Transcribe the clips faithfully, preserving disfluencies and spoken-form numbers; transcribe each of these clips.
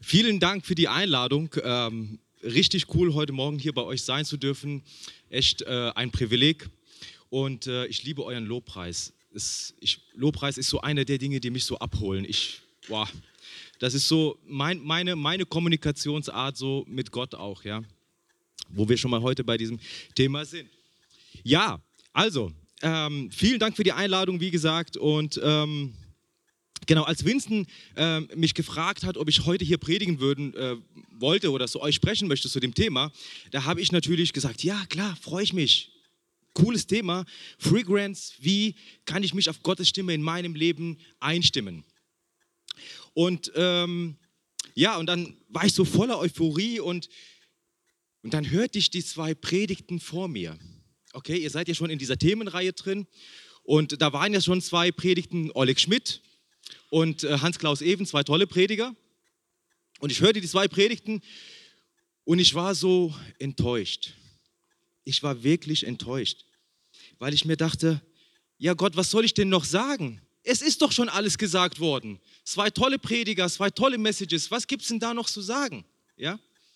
Vielen Dank für die Einladung. Ähm, richtig cool, heute Morgen hier bei euch sein zu dürfen. Echt äh, ein Privileg. Und äh, ich liebe euren Lobpreis. Es, ich, Lobpreis ist so eine der Dinge, die mich so abholen. Ich, boah, das ist so mein, meine, meine Kommunikationsart so mit Gott auch, ja. Wo wir schon mal heute bei diesem Thema sind. Ja, also, ähm, vielen Dank für die Einladung, wie gesagt. Und ähm, genau, als Winston äh, mich gefragt hat, ob ich heute hier predigen würden, äh, wollte oder zu euch sprechen möchte zu dem Thema, da habe ich natürlich gesagt, ja klar, freue ich mich. Cooles Thema, Fragrance, wie kann ich mich auf Gottes Stimme in meinem Leben einstimmen? Und ähm, ja, und dann war ich so voller Euphorie und, und dann hörte ich die zwei Predigten vor mir. Okay, ihr seid ja schon in dieser Themenreihe drin und da waren ja schon zwei Predigten, Oleg Schmidt und äh, Hans-Klaus Even, zwei tolle Prediger. Und ich hörte die zwei Predigten und ich war so enttäuscht. Ich war wirklich enttäuscht, weil ich mir dachte, ja Gott, was soll ich denn noch sagen? Es ist doch schon alles gesagt worden. Zwei tolle Prediger, zwei tolle Messages, was gibt es denn da noch zu sagen? Ja?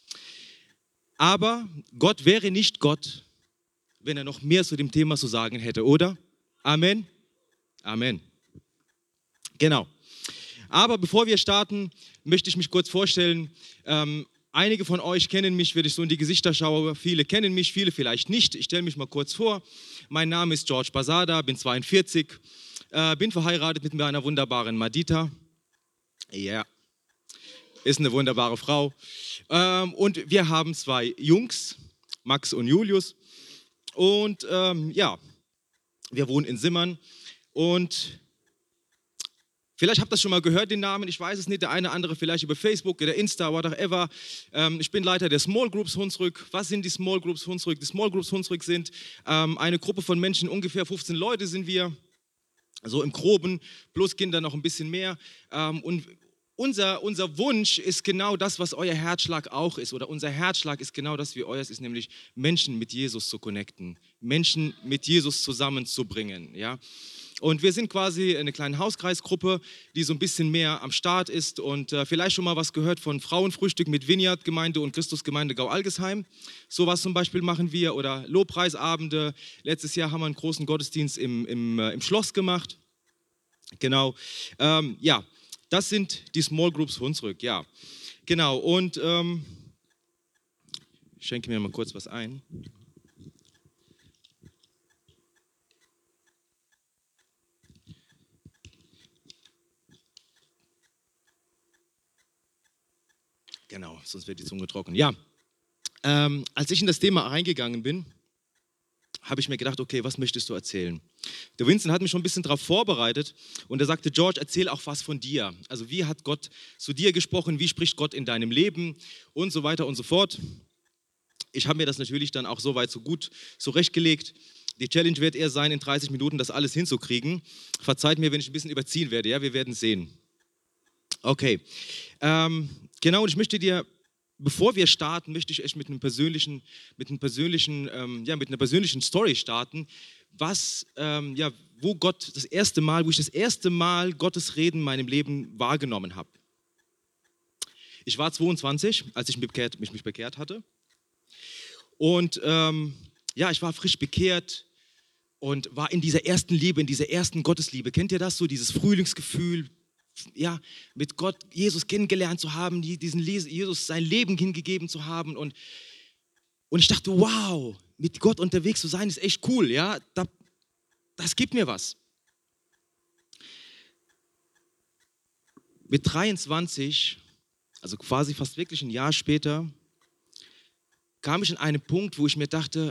Aber Gott wäre nicht Gott, wenn er noch mehr zu dem Thema zu sagen hätte, oder? Amen? Amen. Genau. Aber bevor wir starten, möchte ich mich kurz vorstellen. Ähm, einige von euch kennen mich, wenn ich so in die Gesichter schaue. Viele kennen mich, viele vielleicht nicht. Ich stelle mich mal kurz vor. Mein Name ist George Basada, bin zweiundvierzig, äh, bin verheiratet mit meiner wunderbaren Madita. Ja, yeah. Ist eine wunderbare Frau. Ähm, und wir haben zwei Jungs, Max und Julius. Und ähm, ja, wir wohnen in Simmern und vielleicht habt ihr das schon mal gehört, den Namen, ich weiß es nicht, der eine oder andere vielleicht über Facebook oder Insta, whatever. Ähm, ich bin Leiter der Small Groups Hunsrück. Was sind die Small Groups Hunsrück? Die Small Groups Hunsrück sind ähm, eine Gruppe von Menschen, ungefähr fünfzehn Leute sind wir, so im Groben, plus Kinder noch ein bisschen mehr. Ähm, und unser, unser Wunsch ist genau das, was euer Herzschlag auch ist. Oder unser Herzschlag ist genau das, wie euers ist, nämlich Menschen mit Jesus zu connecten, Menschen mit Jesus zusammenzubringen, ja. Und wir sind quasi eine kleine Hauskreisgruppe, die so ein bisschen mehr am Start ist und äh, vielleicht schon mal was gehört von Frauenfrühstück mit Vineyard-Gemeinde und Christusgemeinde Gau-Algesheim. Sowas zum Beispiel machen wir oder Lobpreisabende. Letztes Jahr haben wir einen großen Gottesdienst im, im, äh, im Schloss gemacht. Genau, ähm, ja, das sind die Small Groups Hunsrück, ja. Genau, und ähm, ich schenke mir mal kurz was ein. Genau, sonst wird die Zunge trocken. Ja, ähm, als ich in das Thema reingegangen bin, habe ich mir gedacht, okay, was möchtest du erzählen? Der Vincent hat mich schon ein bisschen darauf vorbereitet und er sagte, George, erzähl auch was von dir. Also wie hat Gott zu dir gesprochen, wie spricht Gott in deinem Leben und so weiter und so fort. Ich habe mir das natürlich dann auch so weit so gut zurechtgelegt. Die Challenge wird eher sein, in dreißig Minuten das alles hinzukriegen. Verzeiht mir, wenn ich ein bisschen überziehen werde, ja, wir werden sehen. Okay, ähm, genau, und ich möchte dir, bevor wir starten, möchte ich echt mit einem persönlichen, mit einem persönlichen, ähm, ja, mit einer persönlichen Story starten, was, ähm, ja, wo Gott das erste Mal, wo ich das erste Mal Gottes Reden in meinem Leben wahrgenommen habe. Ich war zweiundzwanzig, als ich mich bekehrt, mich, mich bekehrt hatte, und ähm, ja, ich war frisch bekehrt und war in dieser ersten Liebe, in dieser ersten Gottesliebe. Kennt ihr das so, dieses Frühlingsgefühl? Ja, mit Gott, Jesus kennengelernt zu haben, diesen Jesus sein Leben hingegeben zu haben und, und ich dachte, wow, mit Gott unterwegs zu sein ist echt cool, ja, da, das gibt mir was. Mit dreiundzwanzig, also quasi fast wirklich ein Jahr später, kam ich an einen Punkt, wo ich mir dachte,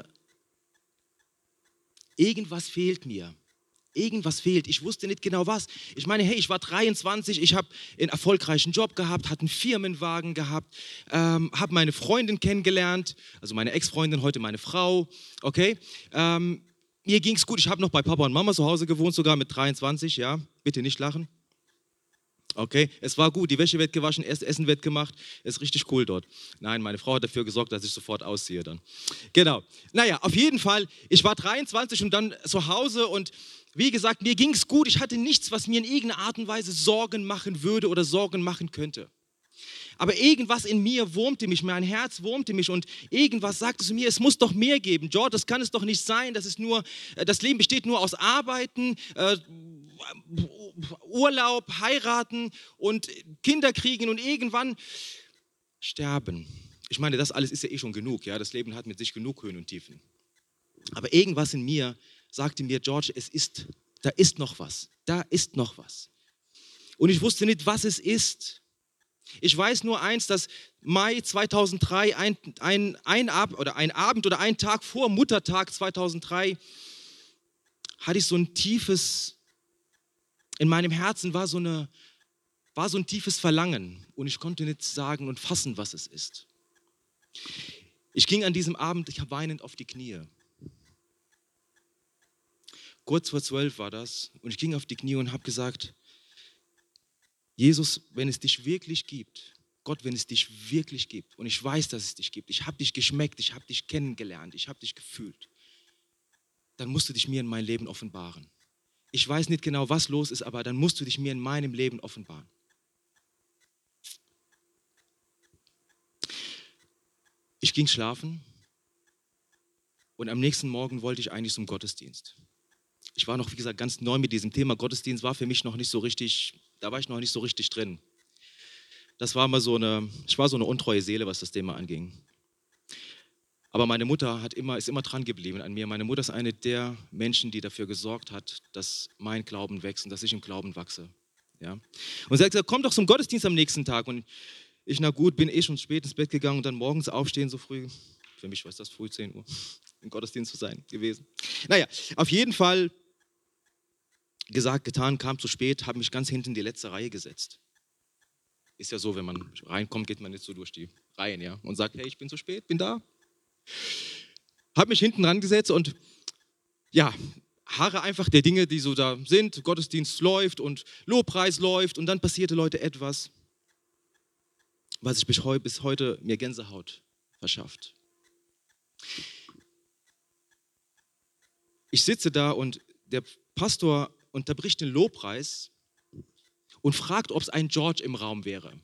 irgendwas fehlt mir. Irgendwas fehlt. Ich wusste nicht genau was. Ich meine, hey, ich war dreiundzwanzig, ich habe einen erfolgreichen Job gehabt, hatte einen Firmenwagen gehabt, ähm, habe meine Freundin kennengelernt, also meine Ex-Freundin, heute meine Frau, okay. Ähm, mir ging es gut, ich habe noch bei Papa und Mama zu Hause gewohnt, sogar mit dreiundzwanzig, ja, bitte nicht lachen. Okay, es war gut, die Wäsche wird gewaschen, erst Essen wird gemacht, ist richtig cool dort. Nein, meine Frau hat dafür gesorgt, dass ich sofort ausziehe dann. Genau, naja, auf jeden Fall, ich war dreiundzwanzig und dann zu Hause und wie gesagt, mir ging es gut, ich hatte nichts, was mir in irgendeiner Art und Weise Sorgen machen würde oder Sorgen machen könnte. Aber irgendwas in mir wurmte mich, mein Herz wurmte mich und irgendwas sagte zu mir, es muss doch mehr geben. George, das kann es doch nicht sein, das ist nur, das Leben besteht nur aus Arbeiten, äh, Urlaub, heiraten und Kinder kriegen und irgendwann sterben. Ich meine, das alles ist ja eh schon genug, ja, das Leben hat mit sich genug Höhen und Tiefen. Aber irgendwas in mir sagte mir, George, es ist, da ist noch was, da ist noch was. Und ich wusste nicht, was es ist. Ich weiß nur eins, dass Mai zweitausenddrei, ein, ein, ein, Ab, oder ein Abend oder ein Tag vor Muttertag zweitausenddrei, hatte ich so ein tiefes, in meinem Herzen war so, eine, war so ein tiefes Verlangen und ich konnte nicht sagen und fassen, was es ist. Ich ging an diesem Abend ich weinend auf die Knie. Kurz vor zwölf war das und ich ging auf die Knie und habe gesagt, Jesus, wenn es dich wirklich gibt, Gott, wenn es dich wirklich gibt und ich weiß, dass es dich gibt, ich habe dich geschmeckt, ich habe dich kennengelernt, ich habe dich gefühlt, dann musst du dich mir in mein Leben offenbaren. Ich weiß nicht genau, was los ist, aber dann musst du dich mir in meinem Leben offenbaren. Ich ging schlafen und am nächsten Morgen wollte ich eigentlich zum Gottesdienst. Ich war noch, wie gesagt, ganz neu mit diesem Thema. Gottesdienst war für mich noch nicht so richtig, da war ich noch nicht so richtig drin. Das war mal so eine, ich war so eine untreue Seele, was das Thema anging. Aber meine Mutter hat immer, ist immer dran geblieben an mir. Meine Mutter ist eine der Menschen, die dafür gesorgt hat, dass mein Glauben wächst und dass ich im Glauben wachse. Ja? Und sie hat gesagt, komm doch zum Gottesdienst am nächsten Tag. Und ich, na gut, bin eh schon spät ins Bett gegangen und dann morgens aufstehen so früh. Für mich war es das früh zehn Uhr, im Gottesdienst zu sein gewesen. Naja, auf jeden Fall gesagt, getan, kam zu spät, habe mich ganz hinten in die letzte Reihe gesetzt. Ist ja so, wenn man reinkommt, geht man nicht so durch die Reihen, ja, und sagt, hey, ich bin zu spät, bin da. Habe mich hinten rangesetzt und ja, harre einfach der Dinge, die so da sind. Gottesdienst läuft und Lobpreis läuft und dann passierte, Leute, etwas, was ich bis heute mir Gänsehaut verschafft. Ich sitze da und der Pastor unterbricht den Lobpreis und fragt, ob es ein George im Raum wäre.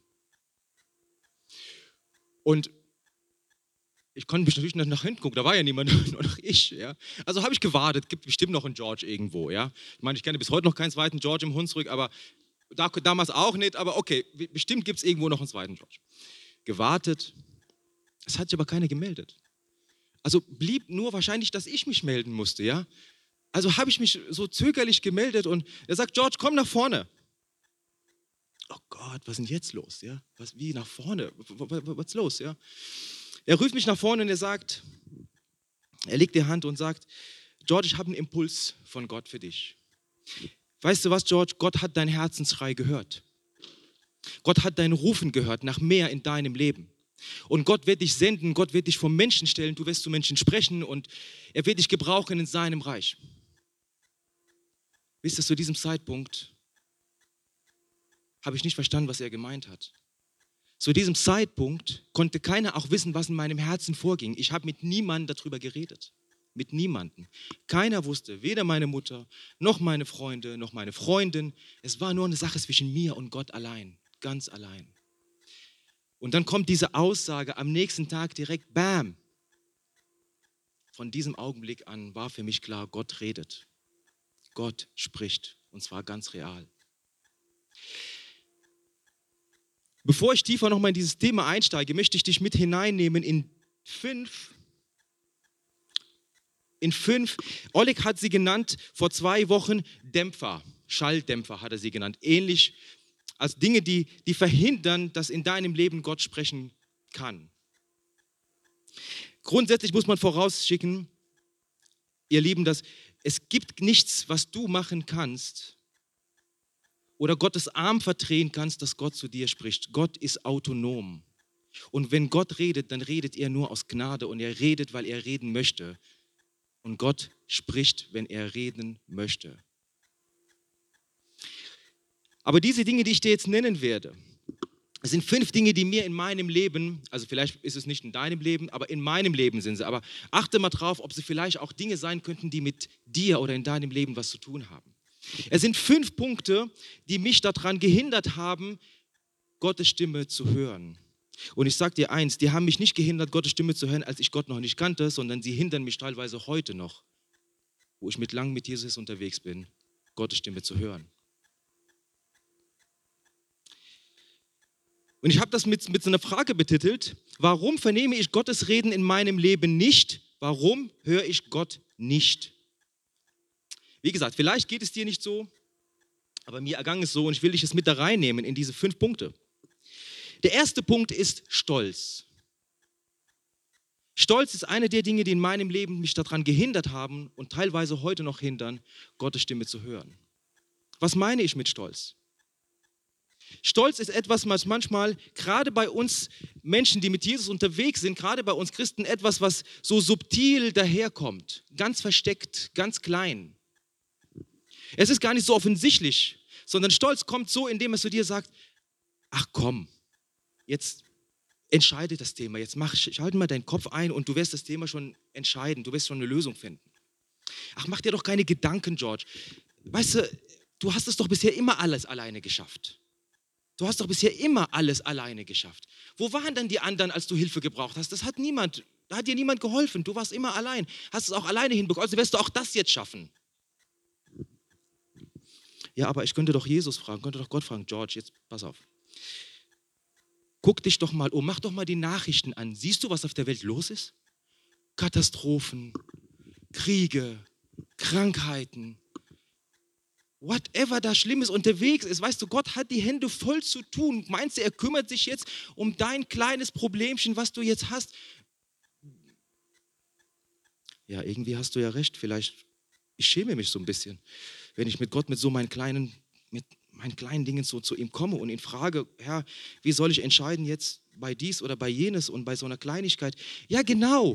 Und ich konnte mich natürlich nach hinten gucken, da war ja niemand, nur noch ich. Ja. Also habe ich gewartet, gibt bestimmt noch einen George irgendwo. Ja. Ich meine, ich kenne bis heute noch keinen zweiten George im Hunsrück, aber da, damals auch nicht, aber okay, bestimmt gibt es irgendwo noch einen zweiten George. Gewartet, es hat sich aber keiner gemeldet. Also blieb nur wahrscheinlich, dass ich mich melden musste, ja. Also habe ich mich so zögerlich gemeldet und er sagt, George, komm nach vorne. Oh Gott, was ist denn jetzt los? Ja? Was, wie nach vorne? Was ist los? Ja? Er ruft mich nach vorne und er sagt, er legt die Hand und sagt, George, ich habe einen Impuls von Gott für dich. Weißt du was, George? Gott hat dein Herzensschrei gehört. Gott hat dein Rufen gehört nach mehr in deinem Leben. Und Gott wird dich senden, Gott wird dich vor Menschen stellen, du wirst zu Menschen sprechen und er wird dich gebrauchen in seinem Reich. Wisst ihr, zu diesem Zeitpunkt habe ich nicht verstanden, was er gemeint hat. Zu diesem Zeitpunkt konnte keiner auch wissen, was in meinem Herzen vorging. Ich habe mit niemandem darüber geredet. Mit niemandem. Keiner wusste, weder meine Mutter, noch meine Freunde, noch meine Freundin. Es war nur eine Sache zwischen mir und Gott allein, ganz allein. Und dann kommt diese Aussage am nächsten Tag direkt, bam. Von diesem Augenblick an war für mich klar, Gott redet. Gott spricht und zwar ganz real. Bevor ich tiefer nochmal in dieses Thema einsteige, möchte ich dich mit hineinnehmen in fünf, in fünf, Oleg hat sie genannt vor zwei Wochen Dämpfer, Schalldämpfer hat er sie genannt, ähnlich als Dinge, die, die verhindern, dass in deinem Leben Gott sprechen kann. Grundsätzlich muss man vorausschicken, ihr Lieben, dass es gibt nichts, was du machen kannst oder Gottes Arm verdrehen kannst, dass Gott zu dir spricht. Gott ist autonom. Und wenn Gott redet, dann redet er nur aus Gnade und er redet, weil er reden möchte. Und Gott spricht, wenn er reden möchte. Aber diese Dinge, die ich dir jetzt nennen werde, es sind fünf Dinge, die mir in meinem Leben, also vielleicht ist es nicht in deinem Leben, aber in meinem Leben sind sie. Aber achte mal drauf, ob sie vielleicht auch Dinge sein könnten, die mit dir oder in deinem Leben was zu tun haben. Es sind fünf Punkte, die mich daran gehindert haben, Gottes Stimme zu hören. Und ich sage dir eins, die haben mich nicht gehindert, Gottes Stimme zu hören, als ich Gott noch nicht kannte, sondern sie hindern mich teilweise heute noch, wo ich mit lang mit Jesus unterwegs bin, Gottes Stimme zu hören. Und ich habe das mit, mit so einer Frage betitelt: Warum vernehme ich Gottes Reden in meinem Leben nicht? Warum höre ich Gott nicht? Wie gesagt, vielleicht geht es dir nicht so, aber mir ergangen es so und ich will dich jetzt mit da reinnehmen in diese fünf Punkte. Der erste Punkt ist Stolz. Stolz ist eine der Dinge, die in meinem Leben mich daran gehindert haben und teilweise heute noch hindern, Gottes Stimme zu hören. Was meine ich mit Stolz? Stolz ist etwas, was manchmal gerade bei uns Menschen, die mit Jesus unterwegs sind, gerade bei uns Christen, etwas, was so subtil daherkommt, ganz versteckt, ganz klein. Es ist gar nicht so offensichtlich, sondern Stolz kommt so, indem es zu dir sagt: Ach komm, jetzt entscheide das Thema, jetzt mach, schalte mal deinen Kopf ein und du wirst das Thema schon entscheiden, du wirst schon eine Lösung finden. Ach, mach dir doch keine Gedanken, George. Weißt du, du hast es doch bisher immer alles alleine geschafft. Du hast doch bisher immer alles alleine geschafft. Wo waren denn die anderen, als du Hilfe gebraucht hast? Das hat niemand, da hat dir niemand geholfen. Du warst immer allein, hast es auch alleine hinbekommen. Also wirst du auch das jetzt schaffen. Ja, aber ich könnte doch Jesus fragen, könnte doch Gott fragen: George, jetzt pass auf. Guck dich doch mal um, mach doch mal die Nachrichten an. Siehst du, was auf der Welt los ist? Katastrophen, Kriege, Krankheiten. Whatever da Schlimmes unterwegs ist, weißt du, Gott hat die Hände voll zu tun. Meinst du, er kümmert sich jetzt um dein kleines Problemchen, was du jetzt hast? Ja, irgendwie hast du ja recht. Vielleicht, ich schäme mich so ein bisschen, wenn ich mit Gott mit so meinen kleinen, mit meinen kleinen Dingen so zu ihm komme und ihn frage: Herr, wie soll ich entscheiden jetzt bei dies oder bei jenes und bei so einer Kleinigkeit? Ja, genau.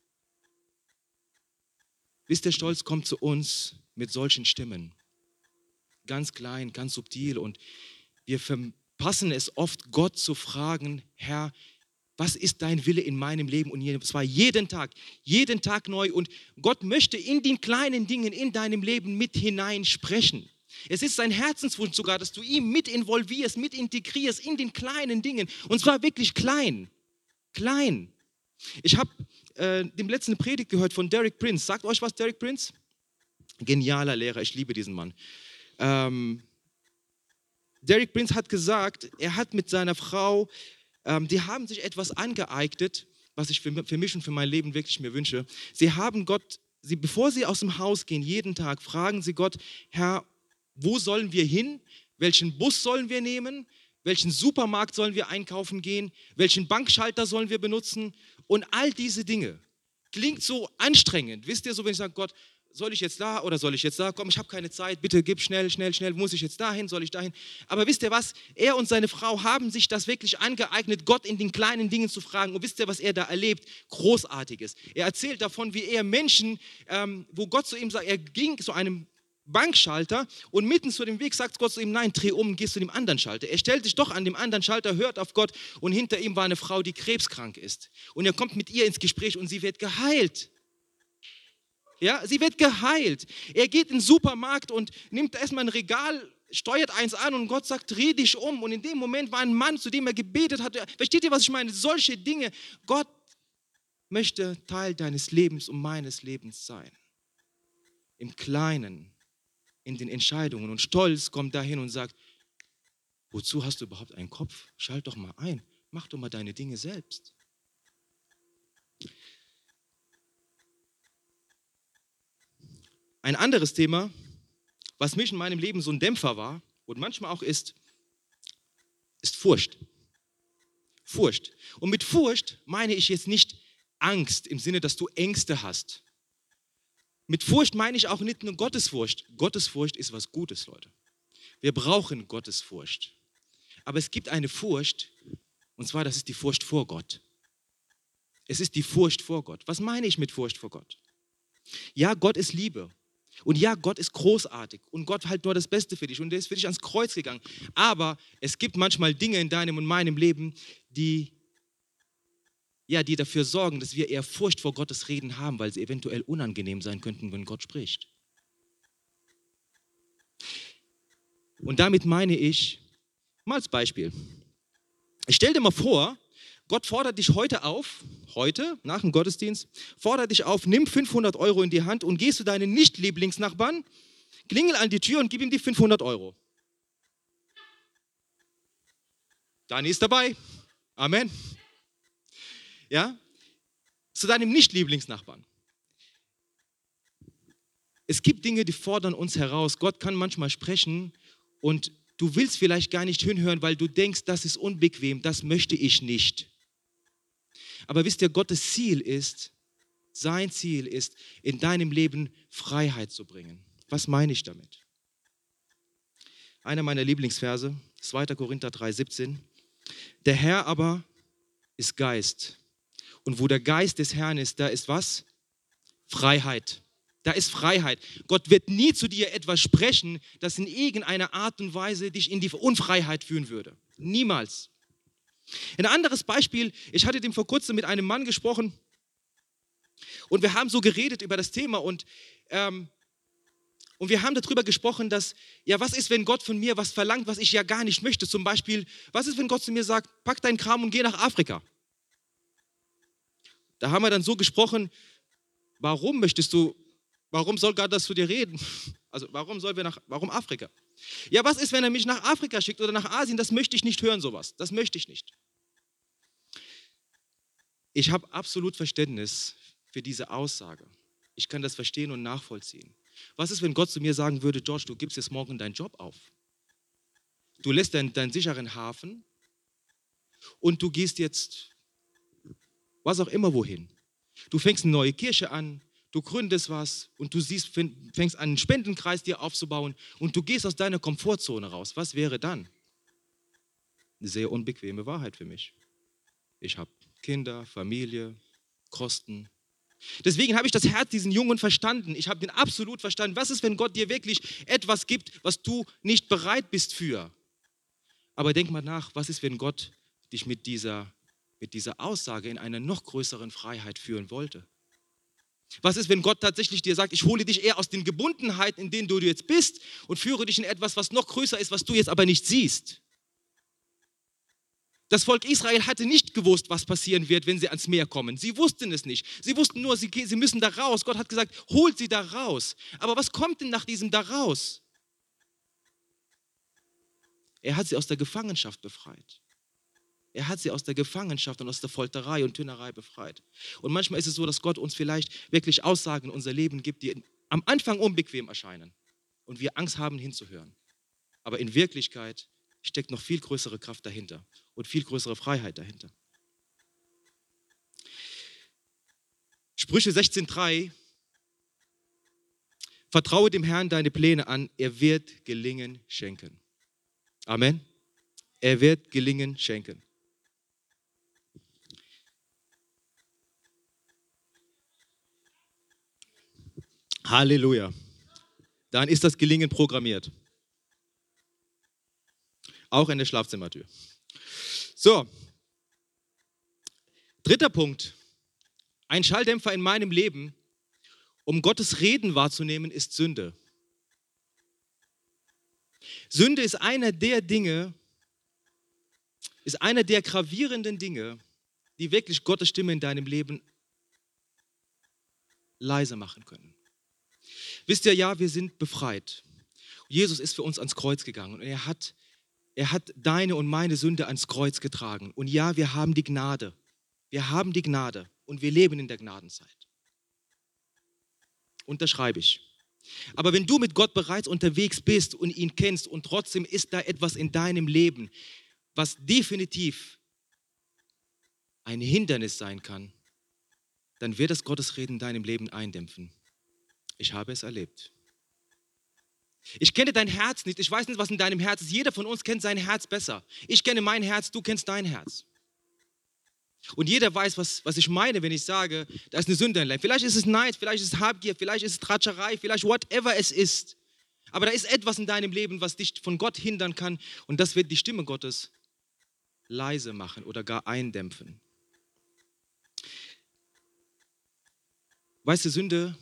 Wisst ihr, Stolz kommt zu uns mit solchen Stimmen. Ganz klein, ganz subtil, und wir verpassen es oft, Gott zu fragen: Herr, was ist dein Wille in meinem Leben? Und zwar jeden Tag, jeden Tag neu. Und Gott möchte in den kleinen Dingen in deinem Leben mit hinein sprechen. Es ist sein Herzenswunsch sogar, dass du ihn mit involvierst, mit integrierst in den kleinen Dingen. Und zwar wirklich klein, klein. Ich habe äh, dem letzten Predigt gehört von Derek Prince. Sagt euch was, Derek Prince? Genialer Lehrer, ich liebe diesen Mann. Ähm, Derek Prince hat gesagt, er hat mit seiner Frau, ähm, die haben sich etwas angeeignet, was ich für, für mich und für mein Leben wirklich mir wünsche. Sie haben Gott, sie, bevor sie aus dem Haus gehen, jeden Tag fragen sie Gott: Herr, wo sollen wir hin? Welchen Bus sollen wir nehmen? Welchen Supermarkt sollen wir einkaufen gehen? Welchen Bankschalter sollen wir benutzen? Und all diese Dinge. Klingt so anstrengend. Wisst ihr, so wenn ich sage: Gott, soll ich jetzt da oder soll ich jetzt da? Komm, ich habe keine Zeit, bitte gib schnell, schnell, schnell, muss ich jetzt dahin, soll ich dahin? Aber wisst ihr was? Er und seine Frau haben sich das wirklich angeeignet, Gott in den kleinen Dingen zu fragen. Und wisst ihr, was er da erlebt? Großartiges. Er erzählt davon, wie er Menschen, ähm, wo Gott zu ihm sagt, er ging zu einem Bankschalter und mitten zu dem Weg sagt Gott zu ihm: Nein, dreh um, gehst zu dem anderen Schalter. Er stellt sich doch an dem anderen Schalter, hört auf Gott, und hinter ihm war eine Frau, die krebskrank ist. Und er kommt mit ihr ins Gespräch und sie wird geheilt. Ja, sie wird geheilt. Er geht in den Supermarkt und nimmt erstmal ein Regal, steuert eins an und Gott sagt: Dreh dich um. Und in dem Moment war ein Mann, zu dem er gebetet hat. Versteht ihr, was ich meine? Solche Dinge. Gott möchte Teil deines Lebens und meines Lebens sein. Im Kleinen, in den Entscheidungen. Und Stolz kommt dahin und sagt: Wozu hast du überhaupt einen Kopf? Schalt doch mal ein. Mach doch mal deine Dinge selbst. Ein anderes Thema, was mich in meinem Leben so ein Dämpfer war und manchmal auch ist, ist Furcht. Furcht. Und mit Furcht meine ich jetzt nicht Angst im Sinne, dass du Ängste hast. Mit Furcht meine ich auch nicht nur Gottesfurcht. Gottesfurcht ist was Gutes, Leute. Wir brauchen Gottesfurcht. Aber es gibt eine Furcht, und zwar, das ist die Furcht vor Gott. Es ist die Furcht vor Gott. Was meine ich mit Furcht vor Gott? Ja, Gott ist Liebe. Und ja, Gott ist großartig. Und Gott hat nur das Beste für dich. Und der ist für dich ans Kreuz gegangen. Aber es gibt manchmal Dinge in deinem und meinem Leben, die, ja, die dafür sorgen, dass wir eher Furcht vor Gottes Reden haben, weil sie eventuell unangenehm sein könnten, wenn Gott spricht. Und damit meine ich, mal als Beispiel, Ich stell dir mal vor, Gott fordert dich heute auf, heute, nach dem Gottesdienst, fordert dich auf, nimm fünfhundert Euro in die Hand und gehst zu deinen Nicht-Lieblingsnachbarn, klingel an die Tür und gib ihm die fünfhundert Euro. Dani ist dabei. Amen. Ja? Zu deinem Nicht-Lieblingsnachbarn. Es gibt Dinge, die fordern uns heraus. Gott kann manchmal sprechen und du willst vielleicht gar nicht hinhören, weil du denkst, das ist unbequem, das möchte ich nicht. Aber wisst ihr, Gottes Ziel ist, sein Ziel ist, in deinem Leben Freiheit zu bringen. Was meine ich damit? Einer meiner Lieblingsverse, zweiter Korinther drei, siebzehn. Der Herr aber ist Geist. Und wo der Geist des Herrn ist, da ist was? Freiheit. Da ist Freiheit. Gott wird nie zu dir etwas sprechen, das in irgendeiner Art und Weise dich in die Unfreiheit führen würde. Niemals. Ein anderes Beispiel, ich hatte dem vor kurzem mit einem Mann gesprochen und wir haben so geredet über das Thema und, ähm, und wir haben darüber gesprochen, dass, ja, was ist, wenn Gott von mir was verlangt, was ich ja gar nicht möchte? Zum Beispiel, was ist, wenn Gott zu mir sagt, pack deinen Kram und geh nach Afrika? Da haben wir dann so gesprochen, warum möchtest du, warum soll Gott das zu dir reden? Also warum soll wir nach, warum Afrika? Ja, was ist, wenn er mich nach Afrika schickt oder nach Asien? Das möchte ich nicht hören, sowas. Das möchte ich nicht. Ich habe absolut Verständnis für diese Aussage. Ich kann das verstehen und nachvollziehen. Was ist, wenn Gott zu mir sagen würde, George, du gibst jetzt morgen deinen Job auf. Du lässt deinen, deinen sicheren Hafen und du gehst jetzt, was auch immer wohin. Du fängst eine neue Kirche an, du gründest was und du siehst, fängst an, einen Spendenkreis dir aufzubauen und du gehst aus deiner Komfortzone raus. Was wäre dann? Eine sehr unbequeme Wahrheit für mich. Ich habe Kinder, Familie, Kosten. Deswegen habe ich das Herz diesen Jungen verstanden. Ich habe den absolut verstanden. Was ist, wenn Gott dir wirklich etwas gibt, was du nicht bereit bist für? Aber denk mal nach, was ist, wenn Gott dich mit dieser, mit dieser Aussage in einer noch größeren Freiheit führen wollte? Was ist, wenn Gott tatsächlich dir sagt, ich hole dich eher aus den Gebundenheiten, in denen du jetzt bist und führe dich in etwas, was noch größer ist, was du jetzt aber nicht siehst? Das Volk Israel hatte nicht gewusst, was passieren wird, wenn sie ans Meer kommen. Sie wussten es nicht. Sie wussten nur, sie, sie müssen da raus. Gott hat gesagt, holt sie da raus. Aber was kommt denn nach diesem da raus? Er hat sie aus der Gefangenschaft befreit. Er hat sie aus der Gefangenschaft und aus der Folterei und Tünnerei befreit. Und manchmal ist es so, dass Gott uns vielleicht wirklich Aussagen in unser Leben gibt, die am Anfang unbequem erscheinen und wir Angst haben hinzuhören. Aber in Wirklichkeit steckt noch viel größere Kraft dahinter und viel größere Freiheit dahinter. Sprüche sechzehn drei. Vertraue dem Herrn deine Pläne an, er wird Gelingen schenken. Amen. Er wird Gelingen schenken. Halleluja. Dann ist das Gelingen programmiert. Auch in der Schlafzimmertür. So. Dritter Punkt. Ein Schalldämpfer in meinem Leben, um Gottes Reden wahrzunehmen, ist Sünde. Sünde ist einer der Dinge, ist einer der gravierenden Dinge, die wirklich Gottes Stimme in deinem Leben leiser machen können. Wisst ihr, ja, wir sind befreit. Jesus ist für uns ans Kreuz gegangen und er hat, er hat deine und meine Sünde ans Kreuz getragen. Und ja, wir haben die Gnade. Wir haben die Gnade und wir leben in der Gnadenzeit. Unterschreibe ich. Aber wenn du mit Gott bereits unterwegs bist und ihn kennst und trotzdem ist da etwas in deinem Leben, was definitiv ein Hindernis sein kann, dann wird das Gottesreden in deinem Leben eindämpfen. Ich habe es erlebt. Ich kenne dein Herz nicht. Ich weiß nicht, was in deinem Herz ist. Jeder von uns kennt sein Herz besser. Ich kenne mein Herz, du kennst dein Herz. Und jeder weiß, was, was ich meine, wenn ich sage, da ist eine Sünde in deinem Leben. Vielleicht ist es Neid, vielleicht ist es Habgier, vielleicht ist es Tratscherei, vielleicht whatever es ist. Aber da ist etwas in deinem Leben, was dich von Gott hindern kann. Und das wird die Stimme Gottes leise machen oder gar eindämpfen. Weißt du, Sünde,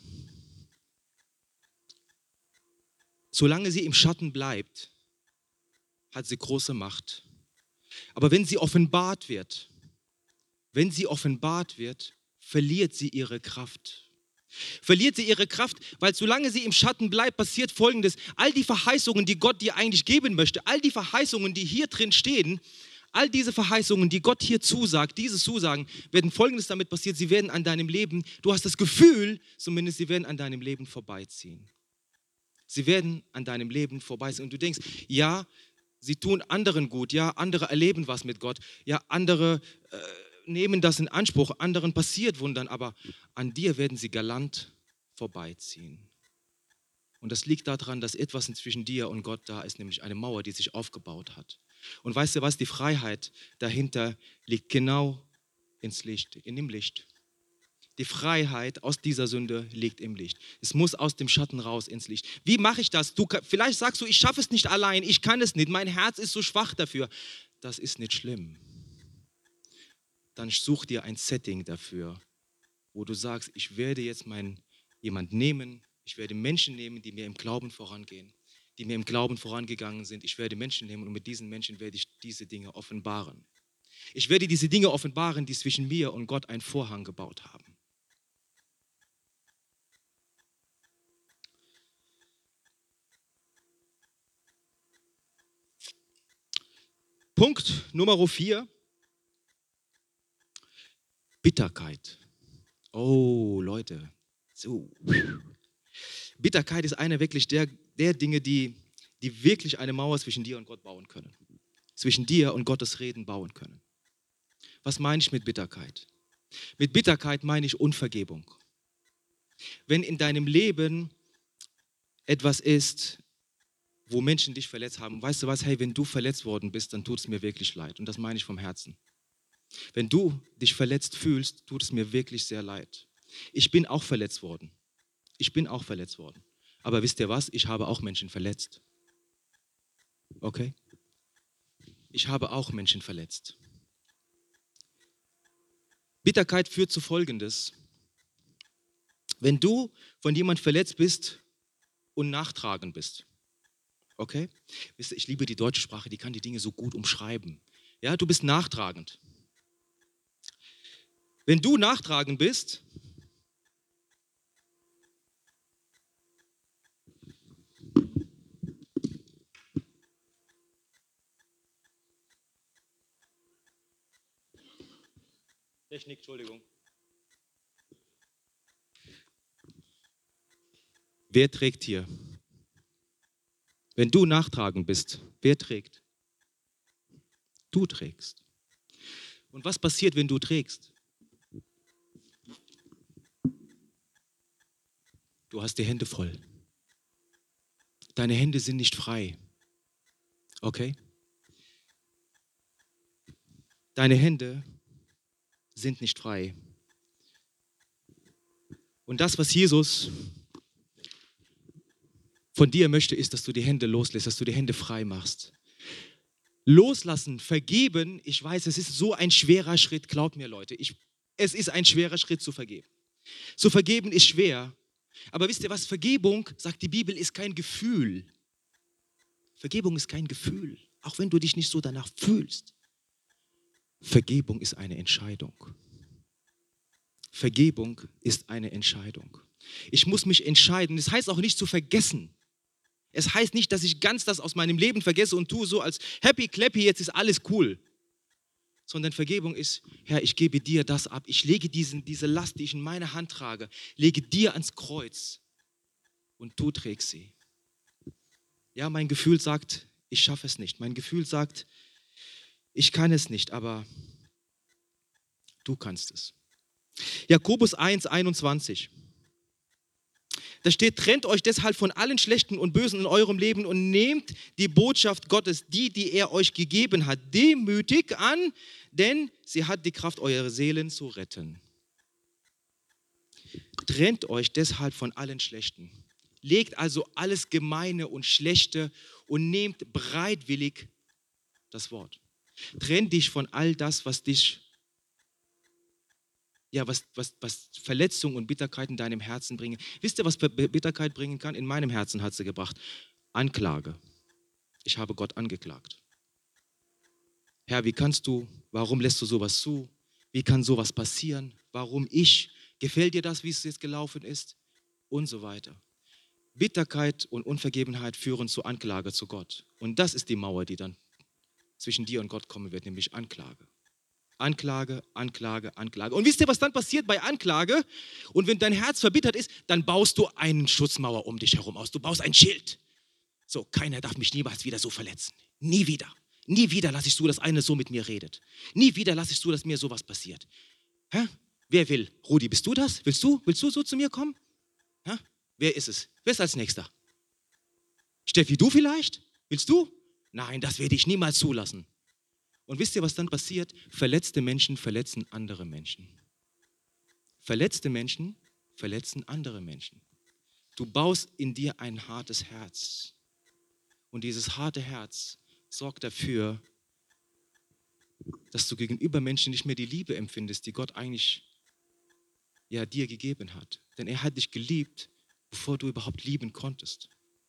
solange sie im Schatten bleibt, hat sie große Macht. Aber wenn sie offenbart wird, wenn sie offenbart wird, verliert sie ihre Kraft. Verliert sie ihre Kraft, weil solange sie im Schatten bleibt, passiert Folgendes. All die Verheißungen, die Gott dir eigentlich geben möchte, all die Verheißungen, die hier drin stehen, all diese Verheißungen, die Gott hier zusagt, diese Zusagen, werden Folgendes damit passiert. Sie werden an deinem Leben, du hast das Gefühl, zumindest sie werden an deinem Leben vorbeiziehen. Sie werden an deinem Leben vorbeiziehen. Und du denkst, ja, sie tun anderen gut, ja, andere erleben was mit Gott, ja, andere äh, nehmen das in Anspruch, anderen passiert Wundern, aber an dir werden sie galant vorbeiziehen. Und das liegt daran, dass etwas zwischen dir und Gott da ist, nämlich eine Mauer, die sich aufgebaut hat. Und weißt du was, die Freiheit dahinter liegt genau ins Licht, in dem Licht. Die Freiheit aus dieser Sünde liegt im Licht. Es muss aus dem Schatten raus ins Licht. Wie mache ich das? Du, vielleicht sagst du, ich schaffe es nicht allein, ich kann es nicht, mein Herz ist so schwach dafür. Das ist nicht schlimm. Dann such dir ein Setting dafür, wo du sagst, ich werde jetzt mein, jemand nehmen, ich werde Menschen nehmen, die mir im Glauben vorangehen, die mir im Glauben vorangegangen sind. Ich werde Menschen nehmen und mit diesen Menschen werde ich diese Dinge offenbaren. Ich werde diese Dinge offenbaren, die zwischen mir und Gott einen Vorhang gebaut haben. Punkt Nummer vier. Bitterkeit. Oh, Leute. So. Bitterkeit ist einer wirklich der, der Dinge, die, die wirklich eine Mauer zwischen dir und Gott bauen können. Zwischen dir und Gottes Reden bauen können. Was meine ich mit Bitterkeit? Mit Bitterkeit meine ich Unvergebung. Wenn in deinem Leben etwas ist, wo Menschen dich verletzt haben, weißt du was, hey, wenn du verletzt worden bist, dann tut es mir wirklich leid. Und das meine ich vom Herzen. Wenn du dich verletzt fühlst, tut es mir wirklich sehr leid. Ich bin auch verletzt worden. Ich bin auch verletzt worden. Aber wisst ihr was? Ich habe auch Menschen verletzt. Okay? Ich habe auch Menschen verletzt. Bitterkeit führt zu Folgendes. Wenn du von jemandem verletzt bist und nachtragend bist, okay? Wisst ihr, ich liebe die deutsche Sprache, die kann die Dinge so gut umschreiben. Ja, du bist nachtragend. Wenn du nachtragend bist, Technik, Entschuldigung. Wer trägt hier? Wenn du nachtragend bist, wer trägt? Du trägst. Und was passiert, wenn du trägst? Du hast die Hände voll. Deine Hände sind nicht frei. Okay? Deine Hände sind nicht frei. Und das, was Jesus von dir möchte, ist, dass du die Hände loslässt, dass du die Hände frei machst. Loslassen, vergeben, ich weiß, es ist so ein schwerer Schritt, glaubt mir Leute, ich, es ist ein schwerer Schritt zu vergeben. Zu vergeben ist schwer, aber wisst ihr was, Vergebung, sagt die Bibel, ist kein Gefühl. Vergebung ist kein Gefühl, auch wenn du dich nicht so danach fühlst. Vergebung ist eine Entscheidung. Vergebung ist eine Entscheidung. Ich muss mich entscheiden, das heißt auch nicht zu vergessen. Es heißt nicht, dass ich ganz das aus meinem Leben vergesse und tue so als happy clappy, jetzt ist alles cool. Sondern Vergebung ist, Herr, ich gebe dir das ab. Ich lege diesen, diese Last, die ich in meiner Hand trage, lege dir ans Kreuz und du trägst sie. Ja, mein Gefühl sagt, ich schaffe es nicht. Mein Gefühl sagt, ich kann es nicht, aber du kannst es. Jakobus eins, einundzwanzig. Da steht, trennt euch deshalb von allen Schlechten und Bösen in eurem Leben und nehmt die Botschaft Gottes, die, die er euch gegeben hat, demütig an, denn sie hat die Kraft, eure Seelen zu retten. Trennt euch deshalb von allen Schlechten. Legt also alles Gemeine und Schlechte und nehmt bereitwillig das Wort. Trenn dich von all das, was dich Ja, was, was, was Verletzung und Bitterkeit in deinem Herzen bringen. Wisst ihr, was Bitterkeit bringen kann? In meinem Herzen hat sie gebracht. Anklage. Ich habe Gott angeklagt. Herr, wie kannst du, warum lässt du sowas zu? Wie kann sowas passieren? Warum ich? Gefällt dir das, wie es jetzt gelaufen ist? Und so weiter. Bitterkeit und Unvergebenheit führen zur Anklage zu Gott. Und das ist die Mauer, die dann zwischen dir und Gott kommen wird, nämlich Anklage. Anklage, Anklage, Anklage. Und wisst ihr, was dann passiert bei Anklage? Und wenn dein Herz verbittert ist, dann baust du eine Schutzmauer um dich herum aus. Du baust ein Schild. So, keiner darf mich niemals wieder so verletzen. Nie wieder. Nie wieder lasse ich zu, dass einer so mit mir redet. Nie wieder lasse ich zu, dass mir sowas passiert. Hä? Wer will? Rudi, bist du das? Willst du? Willst du so zu mir kommen? Hä? Wer ist es? Wer ist als Nächster? Steffi, du vielleicht? Willst du? Nein, das werde ich niemals zulassen. Und wisst ihr, was dann passiert? Verletzte Menschen verletzen andere Menschen. Verletzte Menschen verletzen andere Menschen. Du baust in dir ein hartes Herz. Und dieses harte Herz sorgt dafür, dass du gegenüber Menschen nicht mehr die Liebe empfindest, die Gott eigentlich ja, dir gegeben hat. Denn er hat dich geliebt, bevor du überhaupt lieben konntest.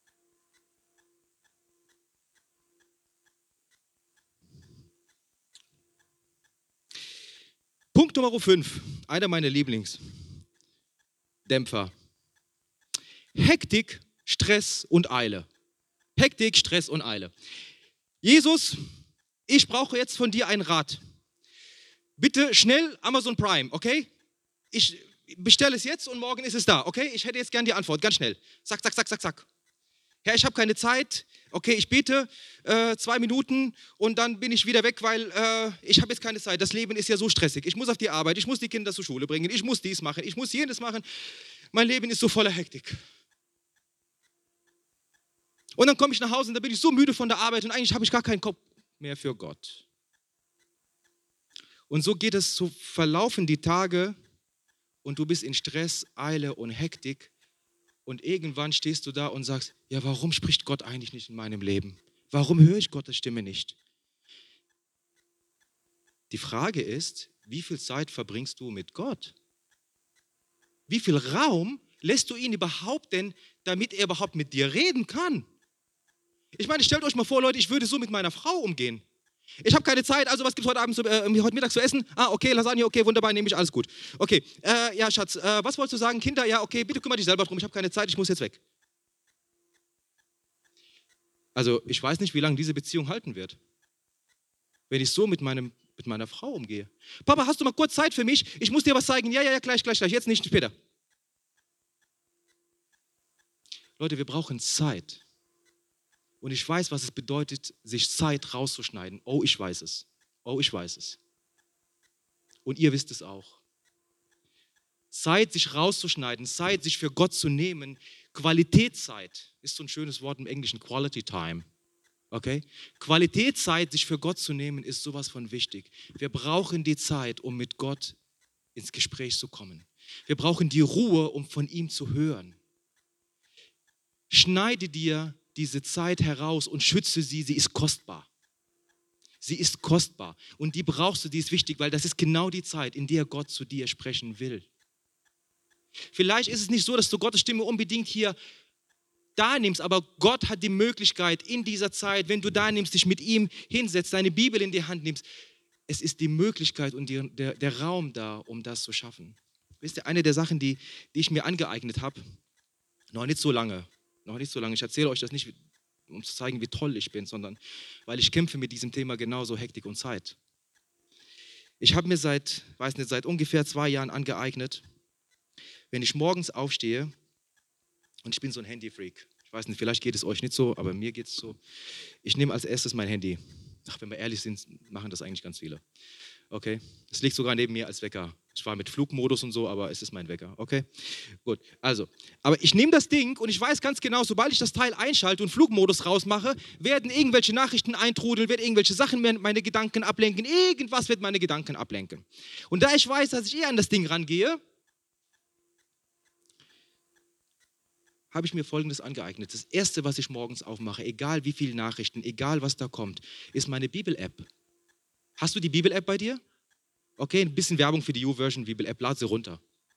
Punkt Nummer fünf, einer meiner Lieblingsdämpfer. Hektik, Stress und Eile. Hektik, Stress und Eile. Jesus, ich brauche jetzt von dir einen Rat. Bitte schnell Amazon Prime, okay? Ich bestelle es jetzt und morgen ist es da, okay? Ich hätte jetzt gern die Antwort, ganz schnell. Zack, zack, zack, zack, zack. Herr, ich habe keine Zeit. Okay, ich bete äh, zwei Minuten und dann bin ich wieder weg, weil äh, ich habe jetzt keine Zeit. Das Leben ist ja so stressig. Ich muss auf die Arbeit, ich muss die Kinder zur Schule bringen, ich muss dies machen, ich muss jenes machen. Mein Leben ist so voller Hektik. Und dann komme ich nach Hause und da bin ich so müde von der Arbeit und eigentlich habe ich gar keinen Kopf mehr für Gott. Und so geht es, so verlaufen die Tage und du bist in Stress, Eile und Hektik. Und irgendwann stehst du da und sagst, ja, warum spricht Gott eigentlich nicht in meinem Leben? Warum höre ich Gottes Stimme nicht? Die Frage ist, wie viel Zeit verbringst du mit Gott? Wie viel Raum lässt du ihn überhaupt denn, damit er überhaupt mit dir reden kann? Ich meine, stellt euch mal vor, Leute, ich würde so mit meiner Frau umgehen. Ich habe keine Zeit, also was gibt es heute Abend, zu, äh, heute Mittag zu essen? Ah, okay, Lasagne, okay, wunderbar, nehme ich, alles gut. Okay, äh, ja, Schatz, äh, was wolltest du sagen? Kinder, ja, okay, bitte kümmere dich selber drum, ich habe keine Zeit, ich muss jetzt weg. Also, ich weiß nicht, wie lange diese Beziehung halten wird, wenn ich so mit, meinem, mit meiner Frau umgehe. Papa, hast du mal kurz Zeit für mich? Ich muss dir was zeigen. Ja, ja, ja, gleich, gleich, gleich, jetzt nicht, später. Leute, wir brauchen Zeit. Und ich weiß, was es bedeutet, sich Zeit rauszuschneiden. Oh, ich weiß es. Oh, ich weiß es. Und ihr wisst es auch. Zeit, sich rauszuschneiden, Zeit, sich für Gott zu nehmen. Qualitätszeit ist so ein schönes Wort im Englischen, Quality Time. Okay? Qualitätszeit, sich für Gott zu nehmen, ist sowas von wichtig. Wir brauchen die Zeit, um mit Gott ins Gespräch zu kommen. Wir brauchen die Ruhe, um von ihm zu hören. Schneide dir diese Zeit heraus und schütze sie, sie ist kostbar. Sie ist kostbar und die brauchst du, die ist wichtig, weil das ist genau die Zeit, in der Gott zu dir sprechen will. Vielleicht ist es nicht so, dass du Gottes Stimme unbedingt hier da nimmst, aber Gott hat die Möglichkeit in dieser Zeit, wenn du da nimmst, dich mit ihm hinsetzt, deine Bibel in die Hand nimmst, es ist die Möglichkeit und die, der, der Raum da, um das zu schaffen. Wisst ihr, eine der Sachen, die, die ich mir angeeignet habe, noch nicht so lange, Noch nicht so lange. Ich erzähle euch das nicht, um zu zeigen, wie toll ich bin, sondern weil ich kämpfe mit diesem Thema genauso Hektik und Zeit. Ich habe mir seit, weiß nicht, seit ungefähr zwei Jahren angeeignet, wenn ich morgens aufstehe, und ich bin so ein Handy-Freak. Ich weiß nicht, vielleicht geht es euch nicht so, aber mir geht es so. Ich nehme als erstes mein Handy. Ach, wenn wir ehrlich sind, machen das eigentlich ganz viele. Okay? Es liegt sogar neben mir als Wecker. Ich war mit Flugmodus und so, aber es ist mein Wecker. Okay? Gut. Also, aber ich nehme das Ding und ich weiß ganz genau, sobald ich das Teil einschalte und Flugmodus rausmache, werden irgendwelche Nachrichten eintrudeln, werden irgendwelche Sachen meine Gedanken ablenken. Irgendwas wird meine Gedanken ablenken. Und da ich weiß, dass ich eher an das Ding rangehe, habe ich mir Folgendes angeeignet. Das Erste, was ich morgens aufmache, egal wie viele Nachrichten, egal was da kommt, ist meine Bibel-App. Hast du die Bibel-App bei dir? Okay, ein bisschen Werbung für die U-Version Bibel-App, lad sie runter.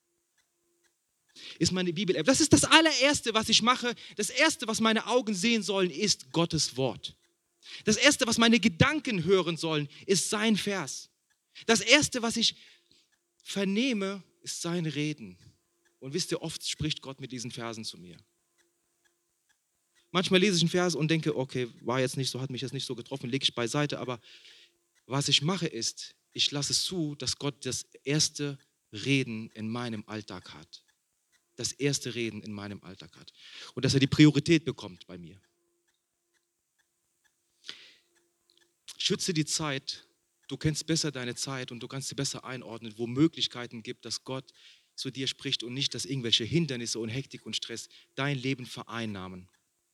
Ist meine Bibel-App. Das ist das allererste, was ich mache. Das Erste, was meine Augen sehen sollen, ist Gottes Wort. Das Erste, was meine Gedanken hören sollen, ist sein Vers. Das Erste, was ich vernehme, ist sein Reden. Und wisst ihr, oft spricht Gott mit diesen Versen zu mir. Manchmal lese ich einen Vers und denke, okay, war jetzt nicht so, hat mich jetzt nicht so getroffen, lege ich beiseite. Aber was ich mache ist, ich lasse es zu, dass Gott das erste Reden in meinem Alltag hat. Das erste Reden in meinem Alltag hat. Und dass er die Priorität bekommt bei mir. Schütze die Zeit. Du kennst besser deine Zeit und du kannst sie besser einordnen, wo Möglichkeiten gibt, dass Gott zu dir spricht und nicht, dass irgendwelche Hindernisse und Hektik und Stress dein Leben vereinnahmen.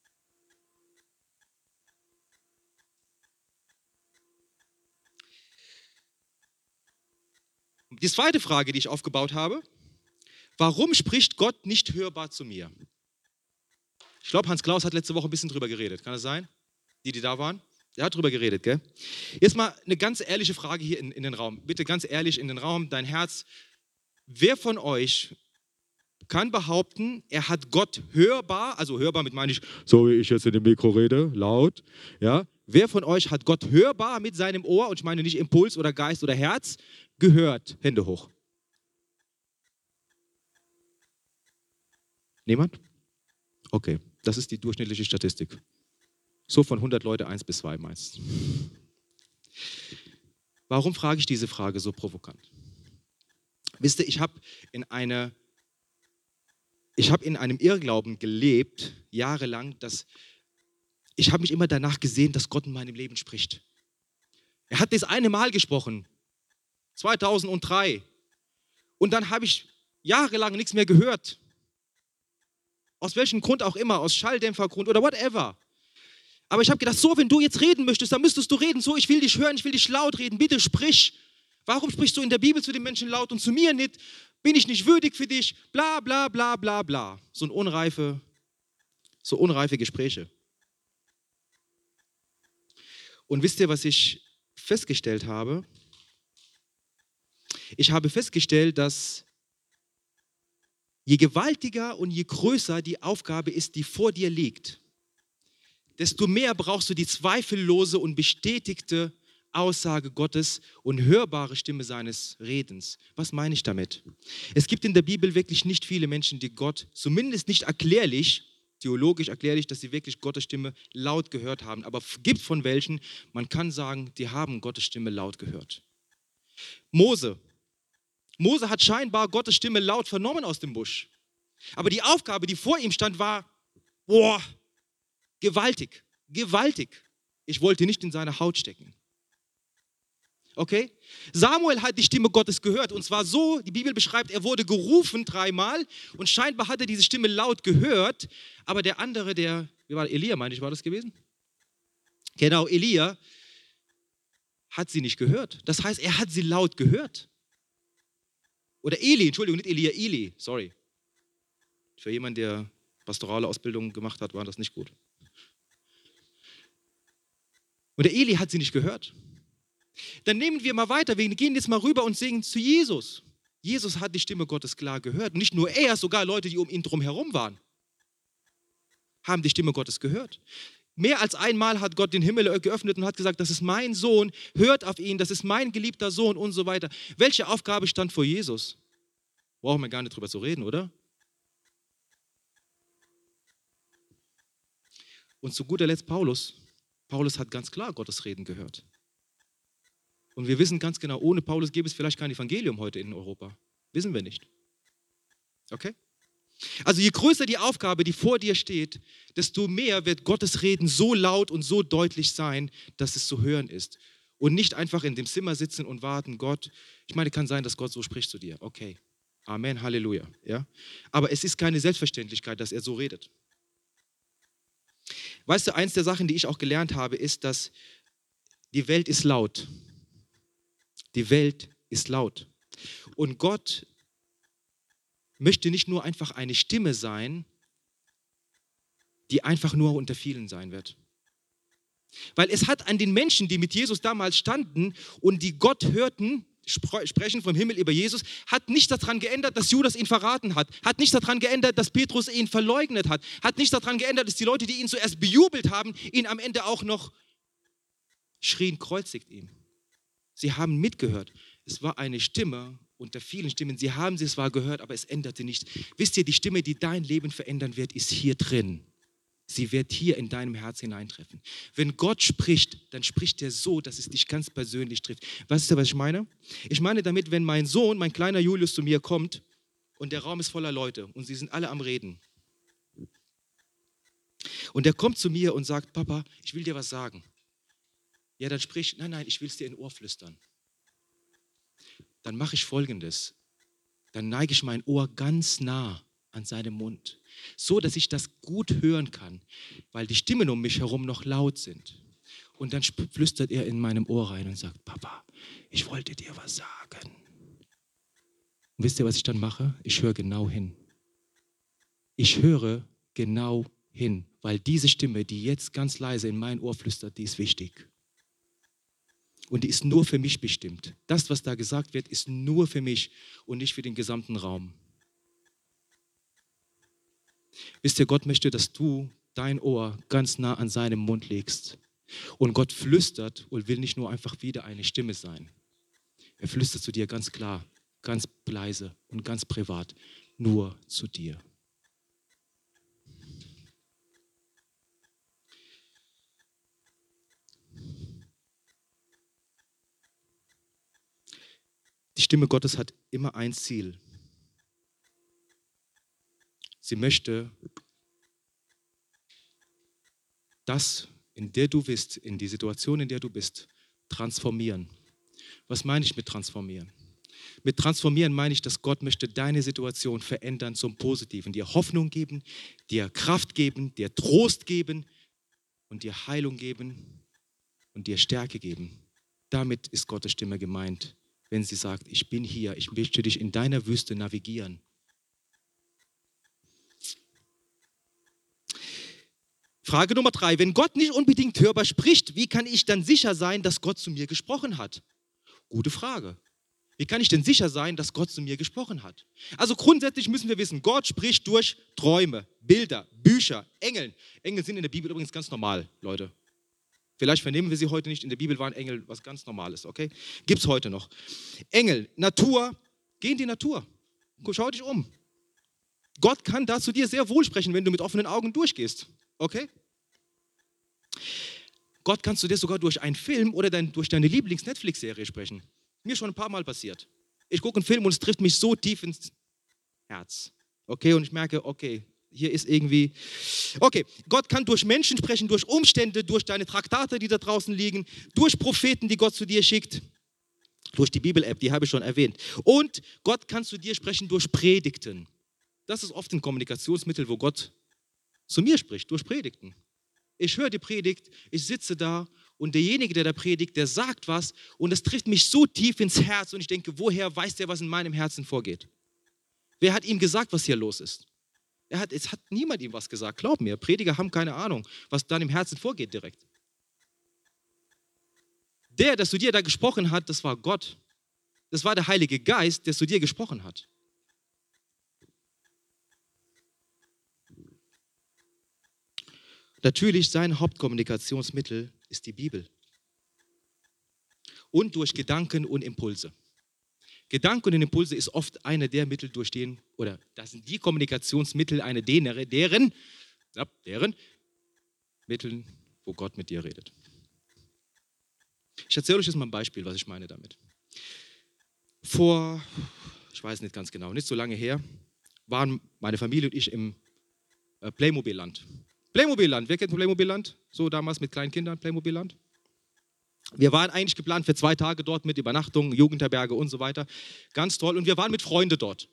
Die zweite Frage, die ich aufgebaut habe: Warum spricht Gott nicht hörbar zu mir? Ich glaube, Hans Klaus hat letzte Woche ein bisschen drüber geredet. Kann das sein? Die, die da waren? Er hat drüber geredet, gell? Jetzt mal eine ganz ehrliche Frage hier in, in den Raum. Bitte ganz ehrlich in den Raum, dein Herz. Wer von euch kann behaupten, er hat Gott hörbar, also hörbar mit meine ich, so wie ich jetzt in dem Mikro rede, laut, ja? Wer von euch hat Gott hörbar mit seinem Ohr, und ich meine nicht Impuls oder Geist oder Herz, gehört? Hände hoch. Niemand? Okay, das ist die durchschnittliche Statistik. So von hundert Leute eins bis zwei meist. Warum frage ich diese Frage so provokant? Wisst ihr, ich habe in, eine, ich hab in einem Irrglauben gelebt, jahrelang, dass ich habe mich immer danach gesehen, dass Gott in meinem Leben spricht. Er hat das eine Mal gesprochen, zweitausenddrei. Und dann habe ich jahrelang nichts mehr gehört. Aus welchem Grund auch immer, aus Schalldämpfergrund oder whatever. Aber ich habe gedacht, so, wenn du jetzt reden möchtest, dann müsstest du reden. So, ich will dich hören, ich will dich laut reden. Bitte sprich. Warum sprichst du in der Bibel zu den Menschen laut und zu mir nicht? Bin ich nicht würdig für dich? Bla, bla, bla, bla, bla. So, ein unreife, so unreife Gespräche. Und wisst ihr, was ich festgestellt habe? Ich habe festgestellt, dass je gewaltiger und je größer die Aufgabe ist, die vor dir liegt, desto mehr brauchst du die zweifellose und bestätigte Aussage Gottes und hörbare Stimme seines Redens. Was meine ich damit? Es gibt in der Bibel wirklich nicht viele Menschen, die Gott, zumindest nicht erklärlich, theologisch erklärlich, dass sie wirklich Gottes Stimme laut gehört haben. Aber es gibt von welchen, man kann sagen, die haben Gottes Stimme laut gehört. Mose. Mose hat scheinbar Gottes Stimme laut vernommen aus dem Busch. Aber die Aufgabe, die vor ihm stand, war, boah, gewaltig, gewaltig. Ich wollte nicht in seine Haut stecken. Okay? Samuel hat die Stimme Gottes gehört und zwar so, die Bibel beschreibt, er wurde gerufen dreimal und scheinbar hat er diese Stimme laut gehört, aber der andere, der, wie war Elia, meine ich, war das gewesen? Genau, Elia hat sie nicht gehört. Das heißt, er hat sie laut gehört. Oder Eli, Entschuldigung, nicht Elia, Eli, sorry. Für jemanden, der pastorale Ausbildung gemacht hat, war das nicht gut. Und der Eli hat sie nicht gehört. Dann nehmen wir mal weiter, wir gehen jetzt mal rüber und singen zu Jesus. Jesus hat die Stimme Gottes klar gehört. Und nicht nur er, sogar Leute, die um ihn drum herum waren, haben die Stimme Gottes gehört. Mehr als einmal hat Gott den Himmel geöffnet und hat gesagt, das ist mein Sohn, hört auf ihn, das ist mein geliebter Sohn und so weiter. Welche Aufgabe stand vor Jesus? Brauchen wir gar nicht drüber zu reden, oder? Und zu guter Letzt Paulus. Paulus hat ganz klar Gottes Reden gehört. Und wir wissen ganz genau, ohne Paulus gäbe es vielleicht kein Evangelium heute in Europa. Wissen wir nicht. Okay? Also je größer die Aufgabe, die vor dir steht, desto mehr wird Gottes Reden so laut und so deutlich sein, dass es zu hören ist. Und nicht einfach in dem Zimmer sitzen und warten, Gott, ich meine, kann sein, dass Gott so spricht zu dir. Okay, Amen, Halleluja. Ja? Aber es ist keine Selbstverständlichkeit, dass er so redet. Weißt du, eins der Sachen, die ich auch gelernt habe, ist, dass die Welt ist laut. Die Welt ist laut. Und Gott möchte nicht nur einfach eine Stimme sein, die einfach nur unter vielen sein wird. Weil es hat an den Menschen, die mit Jesus damals standen und die Gott hörten, sprechen vom Himmel über Jesus, hat nichts daran geändert, dass Judas ihn verraten hat, hat nichts daran geändert, dass Petrus ihn verleugnet hat, hat nichts daran geändert, dass die Leute, die ihn zuerst bejubelt haben, ihn am Ende auch noch schrien, kreuzigt ihn. Sie haben mitgehört. Es war eine Stimme unter vielen Stimmen. Sie haben sie zwar gehört, aber es änderte nichts. Wisst ihr, die Stimme, die dein Leben verändern wird, ist hier drin. Sie wird hier in deinem Herz hineintreffen. Wenn Gott spricht, dann spricht er so, dass es dich ganz persönlich trifft. Weißt du, was ich meine? Ich meine damit, wenn mein Sohn, mein kleiner Julius zu mir kommt und der Raum ist voller Leute und sie sind alle am Reden. Und er kommt zu mir und sagt, Papa, ich will dir was sagen. Ja, dann sprich, nein, nein, ich will es dir in Ohr flüstern. Dann mache ich Folgendes. Dann neige ich mein Ohr ganz nah an seinem Mund, so dass ich das gut hören kann, weil die Stimmen um mich herum noch laut sind. Und dann flüstert er in meinem Ohr rein und sagt, Papa, ich wollte dir was sagen. Und wisst ihr, was ich dann mache? Ich höre genau hin. Ich höre genau hin, weil diese Stimme, die jetzt ganz leise in mein Ohr flüstert, die ist wichtig. Und die ist nur für mich bestimmt. Das, was da gesagt wird, ist nur für mich und nicht für den gesamten Raum. Wisst ihr, Gott möchte, dass du dein Ohr ganz nah an seinem Mund legst. Und Gott flüstert und will nicht nur einfach wieder eine Stimme sein. Er flüstert zu dir ganz klar, ganz leise und ganz privat, nur zu dir. Die Stimme Gottes hat immer ein Ziel. Sie möchte das, in der du bist, in die Situation, in der du bist, transformieren. Was meine ich mit transformieren? Mit transformieren meine ich, dass Gott möchte deine Situation verändern zum Positiven, dir Hoffnung geben, dir Kraft geben, dir Trost geben und dir Heilung geben und dir Stärke geben. Damit ist Gottes Stimme gemeint, wenn sie sagt, ich bin hier, ich möchte dich in deiner Wüste navigieren. Frage Nummer drei, wenn Gott nicht unbedingt hörbar spricht, wie kann ich dann sicher sein, dass Gott zu mir gesprochen hat? Gute Frage. Wie kann ich denn sicher sein, dass Gott zu mir gesprochen hat? Also grundsätzlich müssen wir wissen, Gott spricht durch Träume, Bilder, Bücher, Engeln. Engel sind in der Bibel übrigens ganz normal, Leute. Vielleicht vernehmen wir sie heute nicht, in der Bibel waren Engel was ganz Normales, okay? Gibt es heute noch. Engel, Natur, geh in die Natur. Schau dich um. Gott kann da zu dir sehr wohl sprechen, wenn du mit offenen Augen durchgehst. Okay? Gott kann zu dir sogar durch einen Film oder dein, durch deine Lieblings-Netflix-Serie sprechen. Mir schon ein paar Mal passiert. Ich gucke einen Film und es trifft mich so tief ins Herz. Okay, und ich merke, okay, hier ist irgendwie... Okay, Gott kann durch Menschen sprechen, durch Umstände, durch deine Traktate, die da draußen liegen, durch Propheten, die Gott zu dir schickt, durch die Bibel-App, die habe ich schon erwähnt. Und Gott kann zu dir sprechen durch Predigten. Das ist oft ein Kommunikationsmittel, wo Gott zu mir spricht, durch Predigten. Ich höre die Predigt, ich sitze da und derjenige, der da predigt, der sagt was und das trifft mich so tief ins Herz und ich denke, woher weiß der, was in meinem Herzen vorgeht? Wer hat ihm gesagt, was hier los ist? Er hat, es hat niemand ihm was gesagt, glaub mir. Prediger haben keine Ahnung, was dann im Herzen vorgeht direkt. Der, der zu dir da gesprochen hat, das war Gott. Das war der Heilige Geist, der zu dir gesprochen hat. Natürlich, sein Hauptkommunikationsmittel ist die Bibel. Und durch Gedanken und Impulse. Gedanken und Impulse ist oft eine der Mittel, durch den, oder das sind die Kommunikationsmittel, eine derer, deren, ja, deren Mitteln, wo Gott mit dir redet. Ich erzähle euch jetzt mal ein Beispiel, was ich meine damit. Vor, ich weiß nicht ganz genau, nicht so lange her, waren meine Familie und ich im Playmobil-Land. Playmobil-Land, wer kennt Playmobil-Land? So damals mit kleinen Kindern, Playmobil-Land. Wir waren eigentlich geplant für zwei Tage dort mit Übernachtung, Jugendherberge und so weiter. Ganz toll. Und wir waren mit Freunden dort.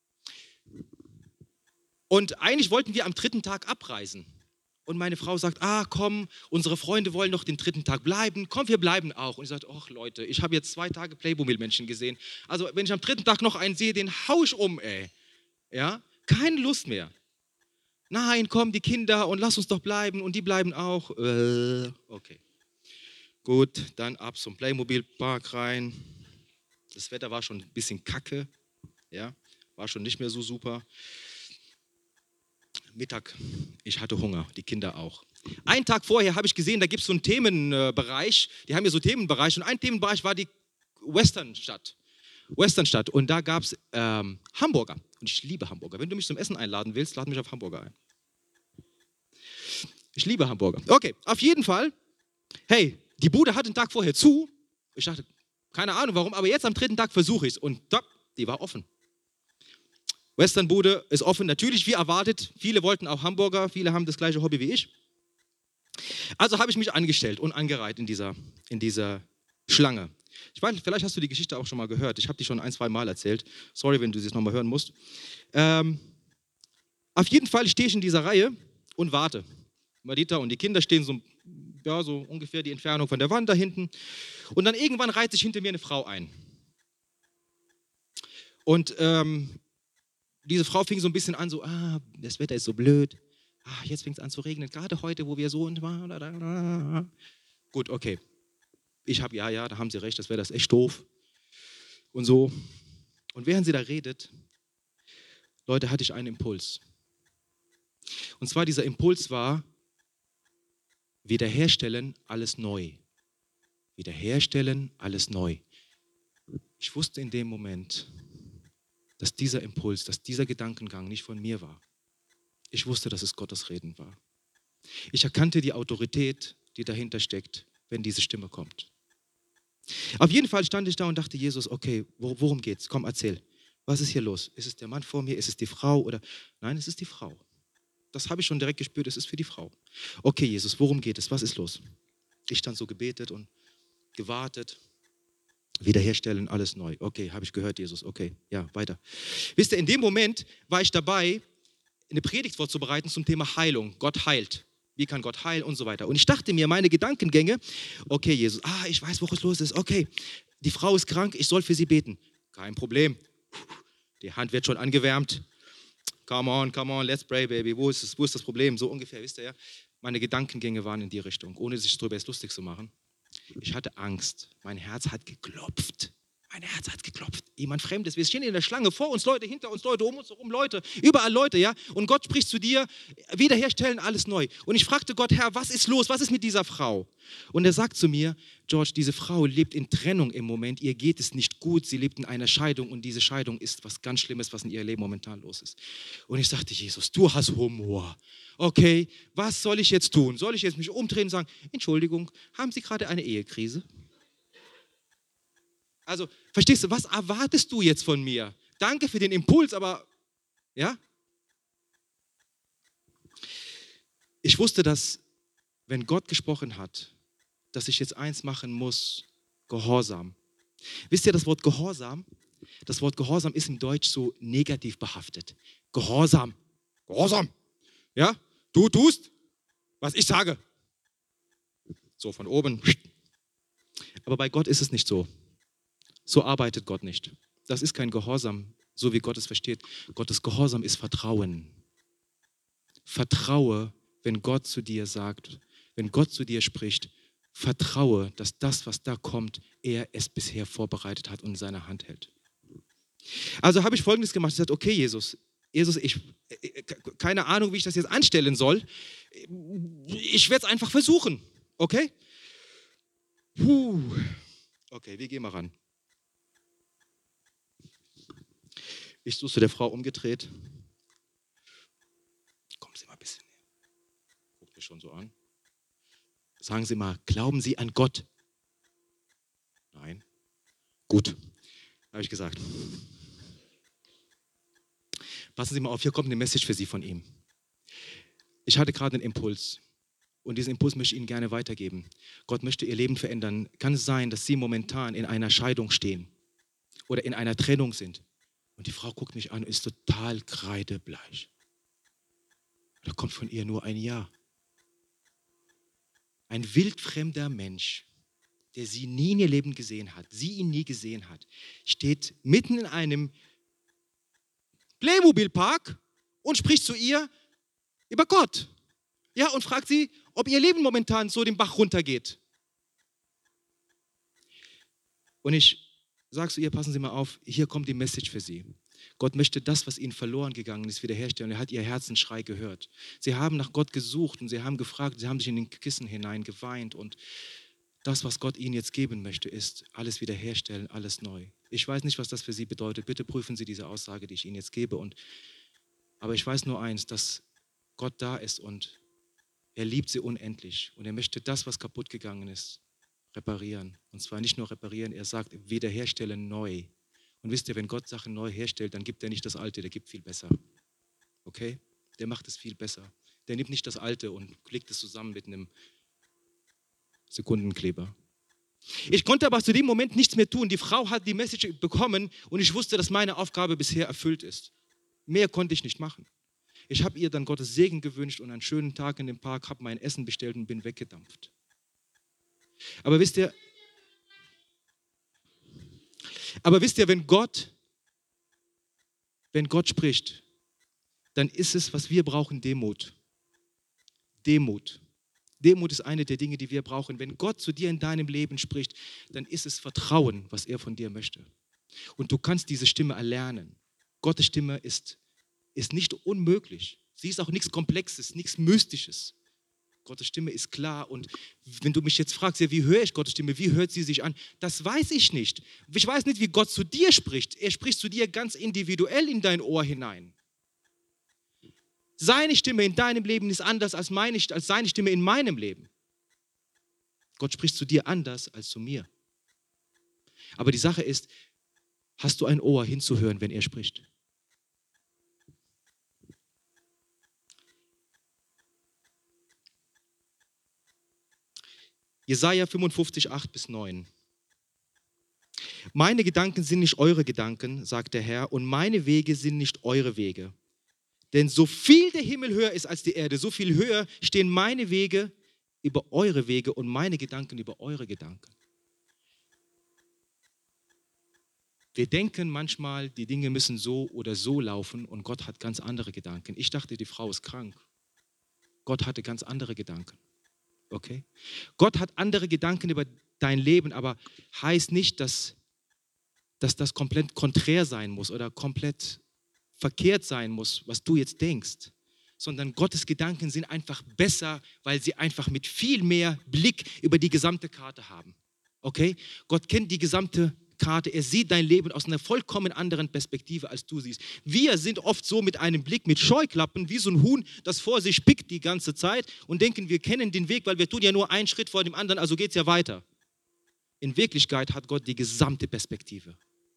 Und eigentlich wollten wir am dritten Tag abreisen. Und meine Frau sagt, ah komm, unsere Freunde wollen noch den dritten Tag bleiben. Komm, wir bleiben auch. Und ich sage, ach Leute, ich habe jetzt zwei Tage Playmobil-Menschen gesehen. Also wenn ich am dritten Tag noch einen sehe, den hau ich um, ey. Ja, keine Lust mehr. Nein, komm, die Kinder und lass uns doch bleiben und die bleiben auch. Äh, okay. Gut, dann ab zum Playmobil-Park rein. Das Wetter war schon ein bisschen kacke, ja, war schon nicht mehr so super. Mittag, ich hatte Hunger, die Kinder auch. Einen Tag vorher habe ich gesehen, da gibt es so einen Themenbereich, die haben ja so Themenbereich und ein Themenbereich war die Westernstadt. Westernstadt und da gab es ähm, Hamburger und ich liebe Hamburger. Wenn du mich zum Essen einladen willst, lad mich auf Hamburger ein. Ich liebe Hamburger. Okay, auf jeden Fall, hey, die Bude hat den Tag vorher zu. Ich dachte, keine Ahnung warum, aber jetzt am dritten Tag versuche ich es und da, die war offen. Westernbude ist offen, natürlich wie erwartet. Viele wollten auch Hamburger, viele haben das gleiche Hobby wie ich. Also habe ich mich angestellt und angereiht in dieser, in dieser Schlange. Ich weiß, vielleicht hast du die Geschichte auch schon mal gehört. Ich habe die schon ein, zwei Mal erzählt. Sorry, wenn du sie jetzt nochmal hören musst. Ähm, auf jeden Fall stehe ich in dieser Reihe und warte. Marita und die Kinder stehen so, ja, so ungefähr die Entfernung von der Wand da hinten. Und dann irgendwann reiht sich hinter mir eine Frau ein. Und ähm, diese Frau fing so ein bisschen an, so, ah, das Wetter ist so blöd. Ah, jetzt fängt es an zu regnen, gerade heute, wo wir so und waren. Gut, okay. Ich habe, ja, ja, da haben Sie recht, das Wetter ist echt doof. Und so. Und während sie da redet, Leute, hatte ich einen Impuls. Und zwar dieser Impuls war, wiederherstellen, alles neu. Wiederherstellen, alles neu. Ich wusste in dem Moment, dass dieser Impuls, dass dieser Gedankengang nicht von mir war. Ich wusste, dass es Gottes Reden war. Ich erkannte die Autorität, die dahinter steckt, wenn diese Stimme kommt. Auf jeden Fall stand ich da und dachte, Jesus, okay, worum geht's? Komm, erzähl. Was ist hier los? Ist es der Mann vor mir? Ist es die Frau? Oder nein, es ist die Frau. Das habe ich schon direkt gespürt, es ist für die Frau. Okay, Jesus, worum geht es? Was ist los? Ich stand so gebetet und gewartet. Wiederherstellen, alles neu. Okay, habe ich gehört, Jesus. Okay, ja, weiter. Wisst ihr, in dem Moment war ich dabei, eine Predigt vorzubereiten zum Thema Heilung. Gott heilt. Wie kann Gott heilen und so weiter. Und ich dachte mir, meine Gedankengänge, okay, Jesus, ah, ich weiß, wo es los ist. Okay, die Frau ist krank, ich soll für sie beten. Kein Problem. Die Hand wird schon angewärmt. Come on, come on, let's pray, baby. Wo ist das, wo ist das Problem? So ungefähr, wisst ihr ja. Meine Gedankengänge waren in die Richtung, ohne sich darüber jetzt lustig zu machen. Ich hatte Angst. Mein Herz hat geklopft. Mein Herz hat geklopft. Jemand Fremdes. Wir stehen in der Schlange, vor uns Leute, hinter uns Leute, um uns herum Leute, überall Leute, ja. Und Gott spricht zu dir, wiederherstellen, alles neu. Und ich fragte Gott, Herr, was ist los? Was ist mit dieser Frau? Und er sagt zu mir, George, diese Frau lebt in Trennung im Moment. Ihr geht es nicht gut. Sie lebt in einer Scheidung und diese Scheidung ist was ganz Schlimmes, was in ihrem Leben momentan los ist. Und ich sagte, Jesus, du hast Humor. Okay, was soll ich jetzt tun? Soll ich jetzt mich umdrehen und sagen, Entschuldigung, haben Sie gerade eine Ehekrise? Also, verstehst du, was erwartest du jetzt von mir? Danke für den Impuls, aber, ja? Ich wusste, dass, wenn Gott gesprochen hat, dass ich jetzt eins machen muss, Gehorsam. Wisst ihr, das Wort Gehorsam, das Wort Gehorsam ist im Deutsch so negativ behaftet. Gehorsam, Gehorsam, ja? Du tust, was ich sage. So von oben. Aber bei Gott ist es nicht so. So arbeitet Gott nicht. Das ist kein Gehorsam, so wie Gott es versteht. Gottes Gehorsam ist Vertrauen. Vertraue, wenn Gott zu dir sagt, wenn Gott zu dir spricht, vertraue, dass das, was da kommt, er es bisher vorbereitet hat und in seiner Hand hält. Also habe ich Folgendes gemacht. Ich habe gesagt, okay, Jesus, Jesus, ich, keine Ahnung, wie ich das jetzt anstellen soll. Ich werde es einfach versuchen, okay? Puh. Okay, wir gehen mal ran. Ich so zu der Frau umgedreht. Kommen Sie mal ein bisschen näher. Guckt mich schon so an. Sagen Sie mal, glauben Sie an Gott? Nein. Gut, habe ich gesagt. Passen Sie mal auf, hier kommt eine Message für Sie von ihm. Ich hatte gerade einen Impuls und diesen Impuls möchte ich Ihnen gerne weitergeben. Gott möchte Ihr Leben verändern. Kann es sein, dass Sie momentan in einer Scheidung stehen oder in einer Trennung sind? Und die Frau guckt mich an und ist total kreidebleich. Da kommt von ihr nur ein Ja. Ein wildfremder Mensch, der sie nie in ihr Leben gesehen hat, sie ihn nie gesehen hat, steht mitten in einem Playmobil-Park und spricht zu ihr über Gott. Ja, und fragt sie, ob ihr Leben momentan so den Bach runtergeht. Und ich sage zu ihr, passen Sie mal auf, hier kommt die Message für Sie. Gott möchte das, was ihnen verloren gegangen ist, wiederherstellen. Er hat ihr Herzensschrei gehört. Sie haben nach Gott gesucht und sie haben gefragt, sie haben sich in den Kissen hinein geweint. Und das, was Gott ihnen jetzt geben möchte, ist alles wiederherstellen, alles neu. Ich weiß nicht, was das für Sie bedeutet. Bitte prüfen Sie diese Aussage, die ich Ihnen jetzt gebe. Und, aber ich weiß nur eins, dass Gott da ist und er liebt sie unendlich. Und er möchte das, was kaputt gegangen ist, reparieren. Und zwar nicht nur reparieren, er sagt wiederherstellen neu. Und wisst ihr, wenn Gott Sachen neu herstellt, dann gibt er nicht das Alte, der gibt viel besser. Okay? Der macht es viel besser. Der nimmt nicht das Alte und klickt es zusammen mit einem Sekundenkleber. Ich konnte aber zu dem Moment nichts mehr tun. Die Frau hat die Message bekommen und ich wusste, dass meine Aufgabe bisher erfüllt ist. Mehr konnte ich nicht machen. Ich habe ihr dann Gottes Segen gewünscht und einen schönen Tag in dem Park, habe mein Essen bestellt und bin weggedampft. Aber wisst ihr, aber wisst ihr, wenn Gott, wenn Gott spricht, dann ist es, was wir brauchen, Demut. Demut. Demut ist eine der Dinge, die wir brauchen. Wenn Gott zu dir in deinem Leben spricht, dann ist es Vertrauen, was er von dir möchte. Und du kannst diese Stimme erlernen. Gottes Stimme ist, ist nicht unmöglich. Sie ist auch nichts Komplexes, nichts Mystisches. Gottes Stimme ist klar. Und wenn du mich jetzt fragst, ja, wie höre ich Gottes Stimme, wie hört sie sich an? Das weiß ich nicht. Ich weiß nicht, wie Gott zu dir spricht. Er spricht zu dir ganz individuell in dein Ohr hinein. Seine Stimme in deinem Leben ist anders als, meine, als seine Stimme in meinem Leben. Gott spricht zu dir anders als zu mir. Aber die Sache ist, hast du ein Ohr hinzuhören, wenn er spricht? Jesaja fünfundfünfzig, acht bis neun. Meine Gedanken sind nicht eure Gedanken, sagt der Herr, und meine Wege sind nicht eure Wege. Denn so viel der Himmel höher ist als die Erde, so viel höher stehen meine Wege über eure Wege und meine Gedanken über eure Gedanken. Wir denken manchmal, die Dinge müssen so oder so laufen und Gott hat ganz andere Gedanken. Ich dachte, die Frau ist krank. Gott hatte ganz andere Gedanken. Okay? Gott hat andere Gedanken über dein Leben, aber heißt nicht, dass, dass das komplett konträr sein muss oder komplett verkehrt sein muss, was du jetzt denkst, sondern Gottes Gedanken sind einfach besser, weil sie einfach mit viel mehr Blick über die gesamte Karte haben. Okay? Gott kennt die gesamte Karte, er sieht dein Leben aus einer vollkommen anderen Perspektive, als du siehst. Wir sind oft so mit einem Blick, mit Scheuklappen, wie so ein Huhn, das vor sich pickt die ganze Zeit und denken, wir kennen den Weg, weil wir tun ja nur einen Schritt vor dem anderen, also geht es ja weiter. In Wirklichkeit hat Gott die gesamte Perspektive.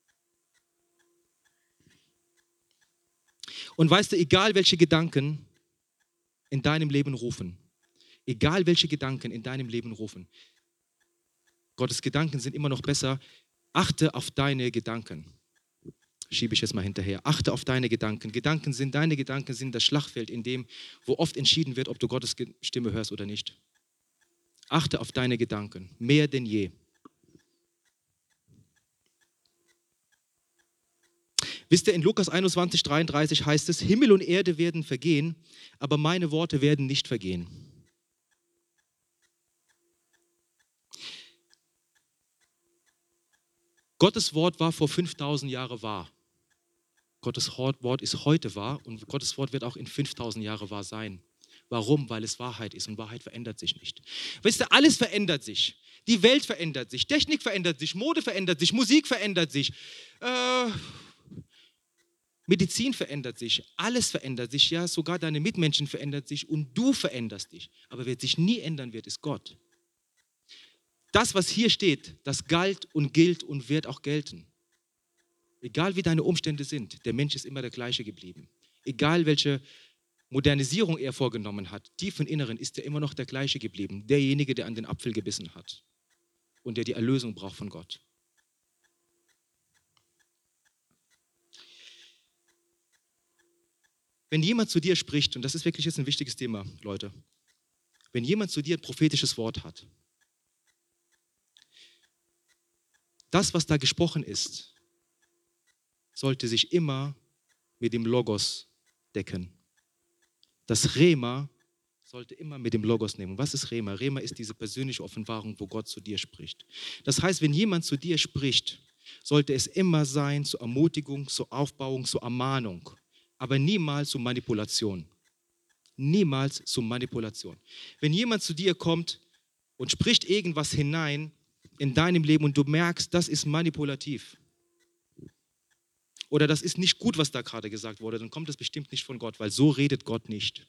Und weißt du, egal welche Gedanken in deinem Leben rufen, egal welche Gedanken in deinem Leben rufen, Gottes Gedanken sind immer noch besser. Achte auf deine Gedanken. Schiebe ich jetzt mal hinterher. Achte auf deine Gedanken. Gedanken sind, deine Gedanken sind das Schlachtfeld, in dem, wo oft entschieden wird, ob du Gottes Stimme hörst oder nicht. Achte auf deine Gedanken, mehr denn je. Wisst ihr, in Lukas einundzwanzig, dreiunddreißig heißt es, Himmel und Erde werden vergehen, aber meine Worte werden nicht vergehen. Gottes Wort war vor fünftausend Jahren wahr. Gottes Wort ist heute wahr und Gottes Wort wird auch in fünftausend Jahren wahr sein. Warum? Weil es Wahrheit ist und Wahrheit verändert sich nicht. Wisst ihr, alles verändert sich. Die Welt verändert sich, Technik verändert sich, Mode verändert sich, Musik verändert sich, äh, Medizin verändert sich, alles verändert sich, ja, sogar deine Mitmenschen verändern sich und du veränderst dich. Aber wer sich nie ändern wird, ist Gott. Das, was hier steht, das galt und gilt und wird auch gelten. Egal wie deine Umstände sind, der Mensch ist immer der gleiche geblieben. Egal welche Modernisierung er vorgenommen hat, tief im Inneren ist er immer noch der gleiche geblieben. Derjenige, der an den Apfel gebissen hat und der die Erlösung braucht von Gott. Wenn jemand zu dir spricht, und das ist wirklich jetzt ein wichtiges Thema, Leute, wenn jemand zu dir ein prophetisches Wort hat, das, was da gesprochen ist, sollte sich immer mit dem Logos decken. Das Rema sollte immer mit dem Logos nehmen. Was ist Rema? Rema ist diese persönliche Offenbarung, wo Gott zu dir spricht. Das heißt, wenn jemand zu dir spricht, sollte es immer sein zur Ermutigung, zur Aufbauung, zur Ermahnung, aber niemals zur Manipulation. Niemals zur Manipulation. Wenn jemand zu dir kommt und spricht irgendwas hinein in deinem Leben und du merkst, das ist manipulativ oder das ist nicht gut, was da gerade gesagt wurde, dann kommt das bestimmt nicht von Gott, weil so redet Gott nicht.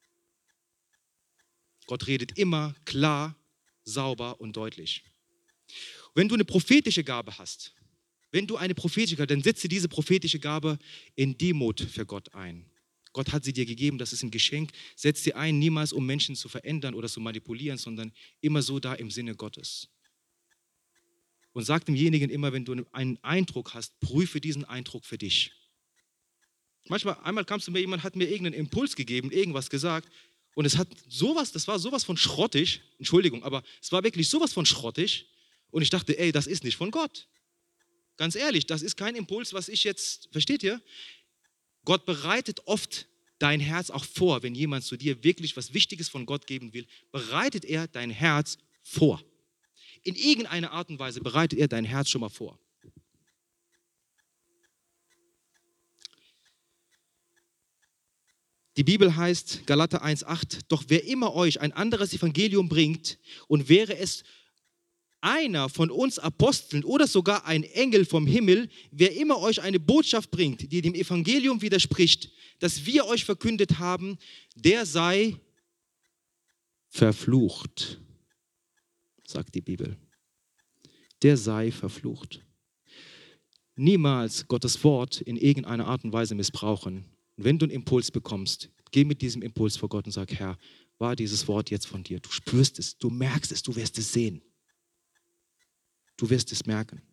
Gott redet immer klar, sauber und deutlich. Wenn du eine prophetische Gabe hast, wenn du eine prophetische Gabe, dann setze diese prophetische Gabe in Demut für Gott ein. Gott hat sie dir gegeben, das ist ein Geschenk. Setz sie ein, niemals um Menschen zu verändern oder zu manipulieren, sondern immer so da im Sinne Gottes. Und sag demjenigen immer, wenn du einen Eindruck hast, prüfe diesen Eindruck für dich. Manchmal, einmal kam zu mir, jemand hat mir irgendeinen Impuls gegeben, irgendwas gesagt und es hat sowas, das war sowas von schrottig, Entschuldigung, aber es war wirklich sowas von schrottig und ich dachte, ey, das ist nicht von Gott. Ganz ehrlich, das ist kein Impuls, was ich jetzt, versteht ihr? Gott bereitet oft dein Herz auch vor, wenn jemand zu dir wirklich was Wichtiges von Gott geben will, bereitet er dein Herz vor. In irgendeiner Art und Weise bereitet er dein Herz schon mal vor. Die Bibel heißt, Galater eins acht, doch wer immer euch ein anderes Evangelium bringt und wäre es einer von uns Aposteln oder sogar ein Engel vom Himmel, wer immer euch eine Botschaft bringt, die dem Evangelium widerspricht, das wir euch verkündet haben, der sei verflucht, sagt die Bibel. Der sei verflucht. Niemals Gottes Wort in irgendeiner Art und Weise missbrauchen. Und wenn du einen Impuls bekommst, geh mit diesem Impuls vor Gott und sag, Herr, war dieses Wort jetzt von dir? Du spürst es, du merkst es, du wirst es sehen. Du wirst es merken.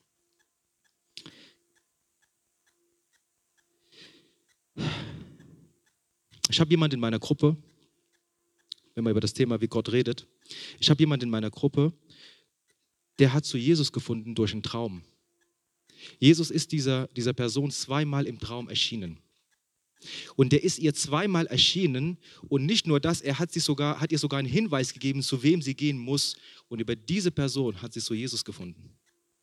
Ich habe jemanden in meiner Gruppe, wenn man über das Thema, wie Gott redet, ich habe jemanden in meiner Gruppe, der hat zu Jesus gefunden durch einen Traum. Jesus ist dieser, dieser Person zweimal im Traum erschienen. Und der ist ihr zweimal erschienen und nicht nur das, er hat, sie sogar, hat ihr sogar einen Hinweis gegeben, zu wem sie gehen muss. Und über diese Person hat sie zu Jesus gefunden.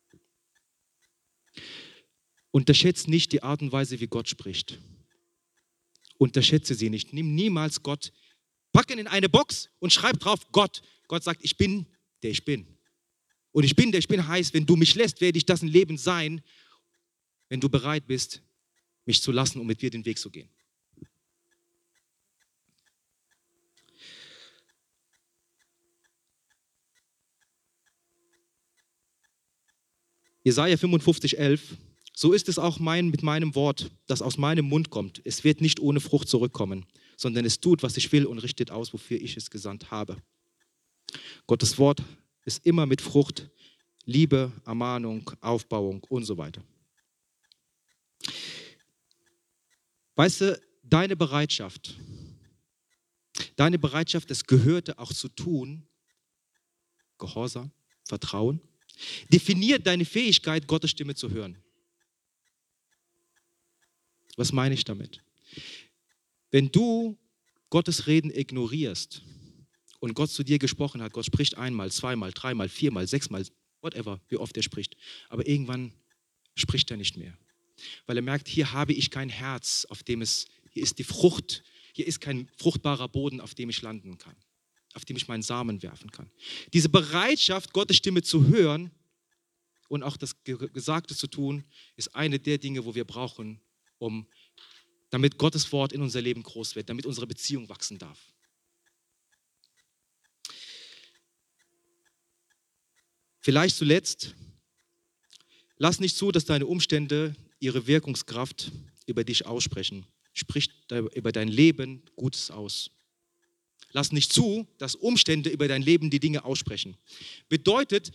Unterschätze nicht die Art und Weise, wie Gott spricht. Unterschätze sie nicht. Nimm niemals Gott, pack ihn in eine Box und schreib drauf Gott. Gott sagt, ich bin, der ich bin. Und ich bin, der ich bin heißt, wenn du mich lässt, werde ich das ein Leben sein, wenn du bereit bist, mich zu lassen, um mit dir den Weg zu gehen. Jesaja fünfundfünfzig, elf. So ist es auch mein, mit meinem Wort, das aus meinem Mund kommt. Es wird nicht ohne Frucht zurückkommen, sondern es tut, was ich will und richtet aus, wofür ich es gesandt habe. Gottes Wort ist immer mit Frucht, Liebe, Ermahnung, Aufbauung und so weiter. Weißt du, deine Bereitschaft, deine Bereitschaft, es gehörte auch zu tun, Gehorsam, Vertrauen, definiert deine Fähigkeit, Gottes Stimme zu hören. Was meine ich damit? Wenn du Gottes Reden ignorierst und Gott zu dir gesprochen hat, Gott spricht einmal, zweimal, dreimal, viermal, sechsmal, whatever, wie oft er spricht, aber irgendwann spricht er nicht mehr. Weil er merkt, hier habe ich kein Herz, auf dem es, hier ist die Frucht, hier ist kein fruchtbarer Boden, auf dem ich landen kann, auf dem ich meinen Samen werfen kann. Diese Bereitschaft, Gottes Stimme zu hören und auch das Gesagte zu tun, ist eine der Dinge, wo wir brauchen, um, damit Gottes Wort in unser Leben groß wird, damit unsere Beziehung wachsen darf. Vielleicht zuletzt, lass nicht zu, dass deine Umstände ihre Wirkungskraft über dich aussprechen. Sprich über dein Leben Gutes aus. Lass nicht zu, dass Umstände über dein Leben die Dinge aussprechen. Bedeutet,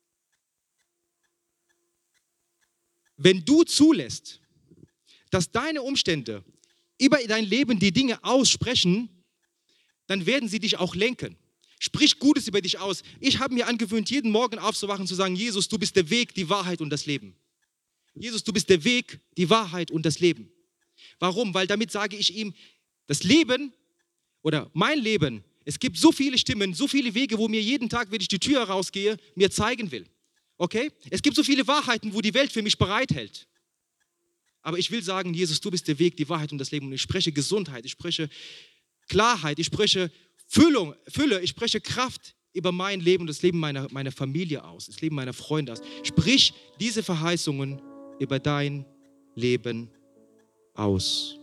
wenn du zulässt, dass deine Umstände über dein Leben die Dinge aussprechen, dann werden sie dich auch lenken. Sprich Gutes über dich aus. Ich habe mir angewöhnt, jeden Morgen aufzuwachen und zu sagen, Jesus, du bist der Weg, die Wahrheit und das Leben. Jesus, du bist der Weg, die Wahrheit und das Leben. Warum? Weil damit sage ich ihm, das Leben oder mein Leben, es gibt so viele Stimmen, so viele Wege, wo mir jeden Tag, wenn ich die Tür rausgehe, mir zeigen will. Okay? Es gibt so viele Wahrheiten, wo die Welt für mich bereithält. Aber ich will sagen, Jesus, du bist der Weg, die Wahrheit und das Leben. Und ich spreche Gesundheit, ich spreche Klarheit, ich spreche Füllung, Fülle, ich spreche Kraft über mein Leben und das Leben meiner, meiner Familie aus, das Leben meiner Freunde aus. Sprich diese Verheißungen über dein Leben aus.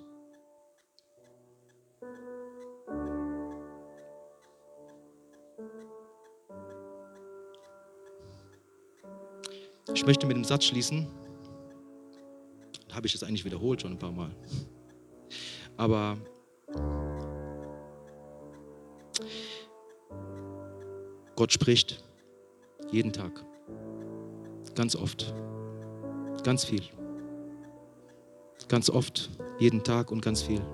Ich möchte mit dem Satz schließen. Habe ich das eigentlich wiederholt schon ein paar Mal. Aber Gott spricht jeden Tag, ganz oft, ganz viel, ganz oft, jeden Tag und ganz viel.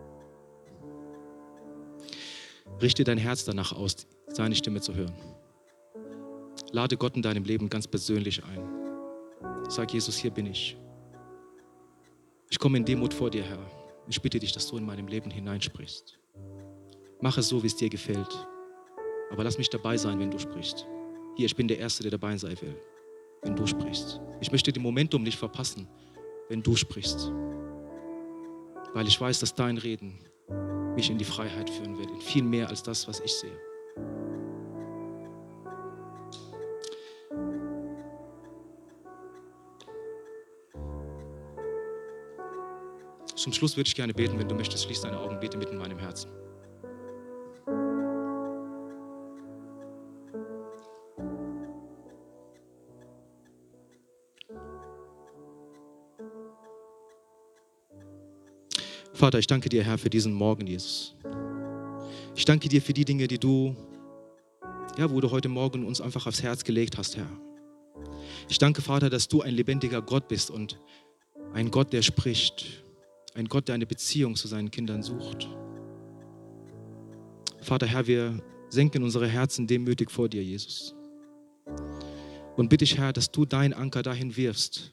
Richte dein Herz danach aus, seine Stimme zu hören. Lade Gott in deinem Leben ganz persönlich ein. Sag, Jesus, hier bin ich. Ich komme in Demut vor dir, Herr. Ich bitte dich, dass du in meinem Leben hineinsprichst. Mach es so, wie es dir gefällt. Aber lass mich dabei sein, wenn du sprichst. Hier, ich bin der Erste, der dabei sein will, wenn du sprichst. Ich möchte den Momentum nicht verpassen, wenn du sprichst. Weil ich weiß, dass dein Reden mich in die Freiheit führen wird. In viel mehr als das, was ich sehe. Zum Schluss würde ich gerne beten, wenn du möchtest, schließ deine Augen, bete mit in meinem Herzen. Vater, ich danke dir, Herr, für diesen Morgen, Jesus. Ich danke dir für die Dinge, die du, ja, wo du heute Morgen uns einfach aufs Herz gelegt hast, Herr. Ich danke, Vater, dass du ein lebendiger Gott bist und ein Gott, der spricht. Ein Gott, der eine Beziehung zu seinen Kindern sucht. Vater, Herr, wir senken unsere Herzen demütig vor dir, Jesus. Und bitte ich, Herr, dass du deinen Anker dahin wirfst,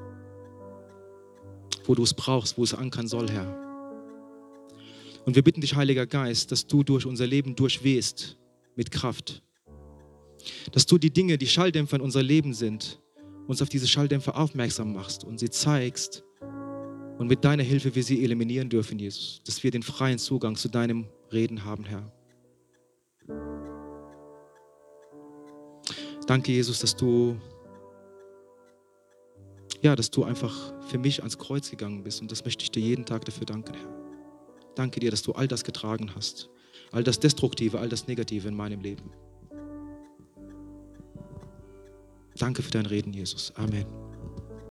wo du es brauchst, wo es ankern soll, Herr. Und wir bitten dich, Heiliger Geist, dass du durch unser Leben durchwehst mit Kraft. Dass du die Dinge, die Schalldämpfer in unser Leben sind, uns auf diese Schalldämpfer aufmerksam machst und sie zeigst, und mit deiner Hilfe wir sie eliminieren dürfen, Jesus. Dass wir den freien Zugang zu deinem Reden haben, Herr. Danke, Jesus, dass du, ja, dass du einfach für mich ans Kreuz gegangen bist. Und das möchte ich dir jeden Tag dafür danken, Herr. Danke dir, dass du all das getragen hast. All das Destruktive, all das Negative in meinem Leben. Danke für dein Reden, Jesus. Amen.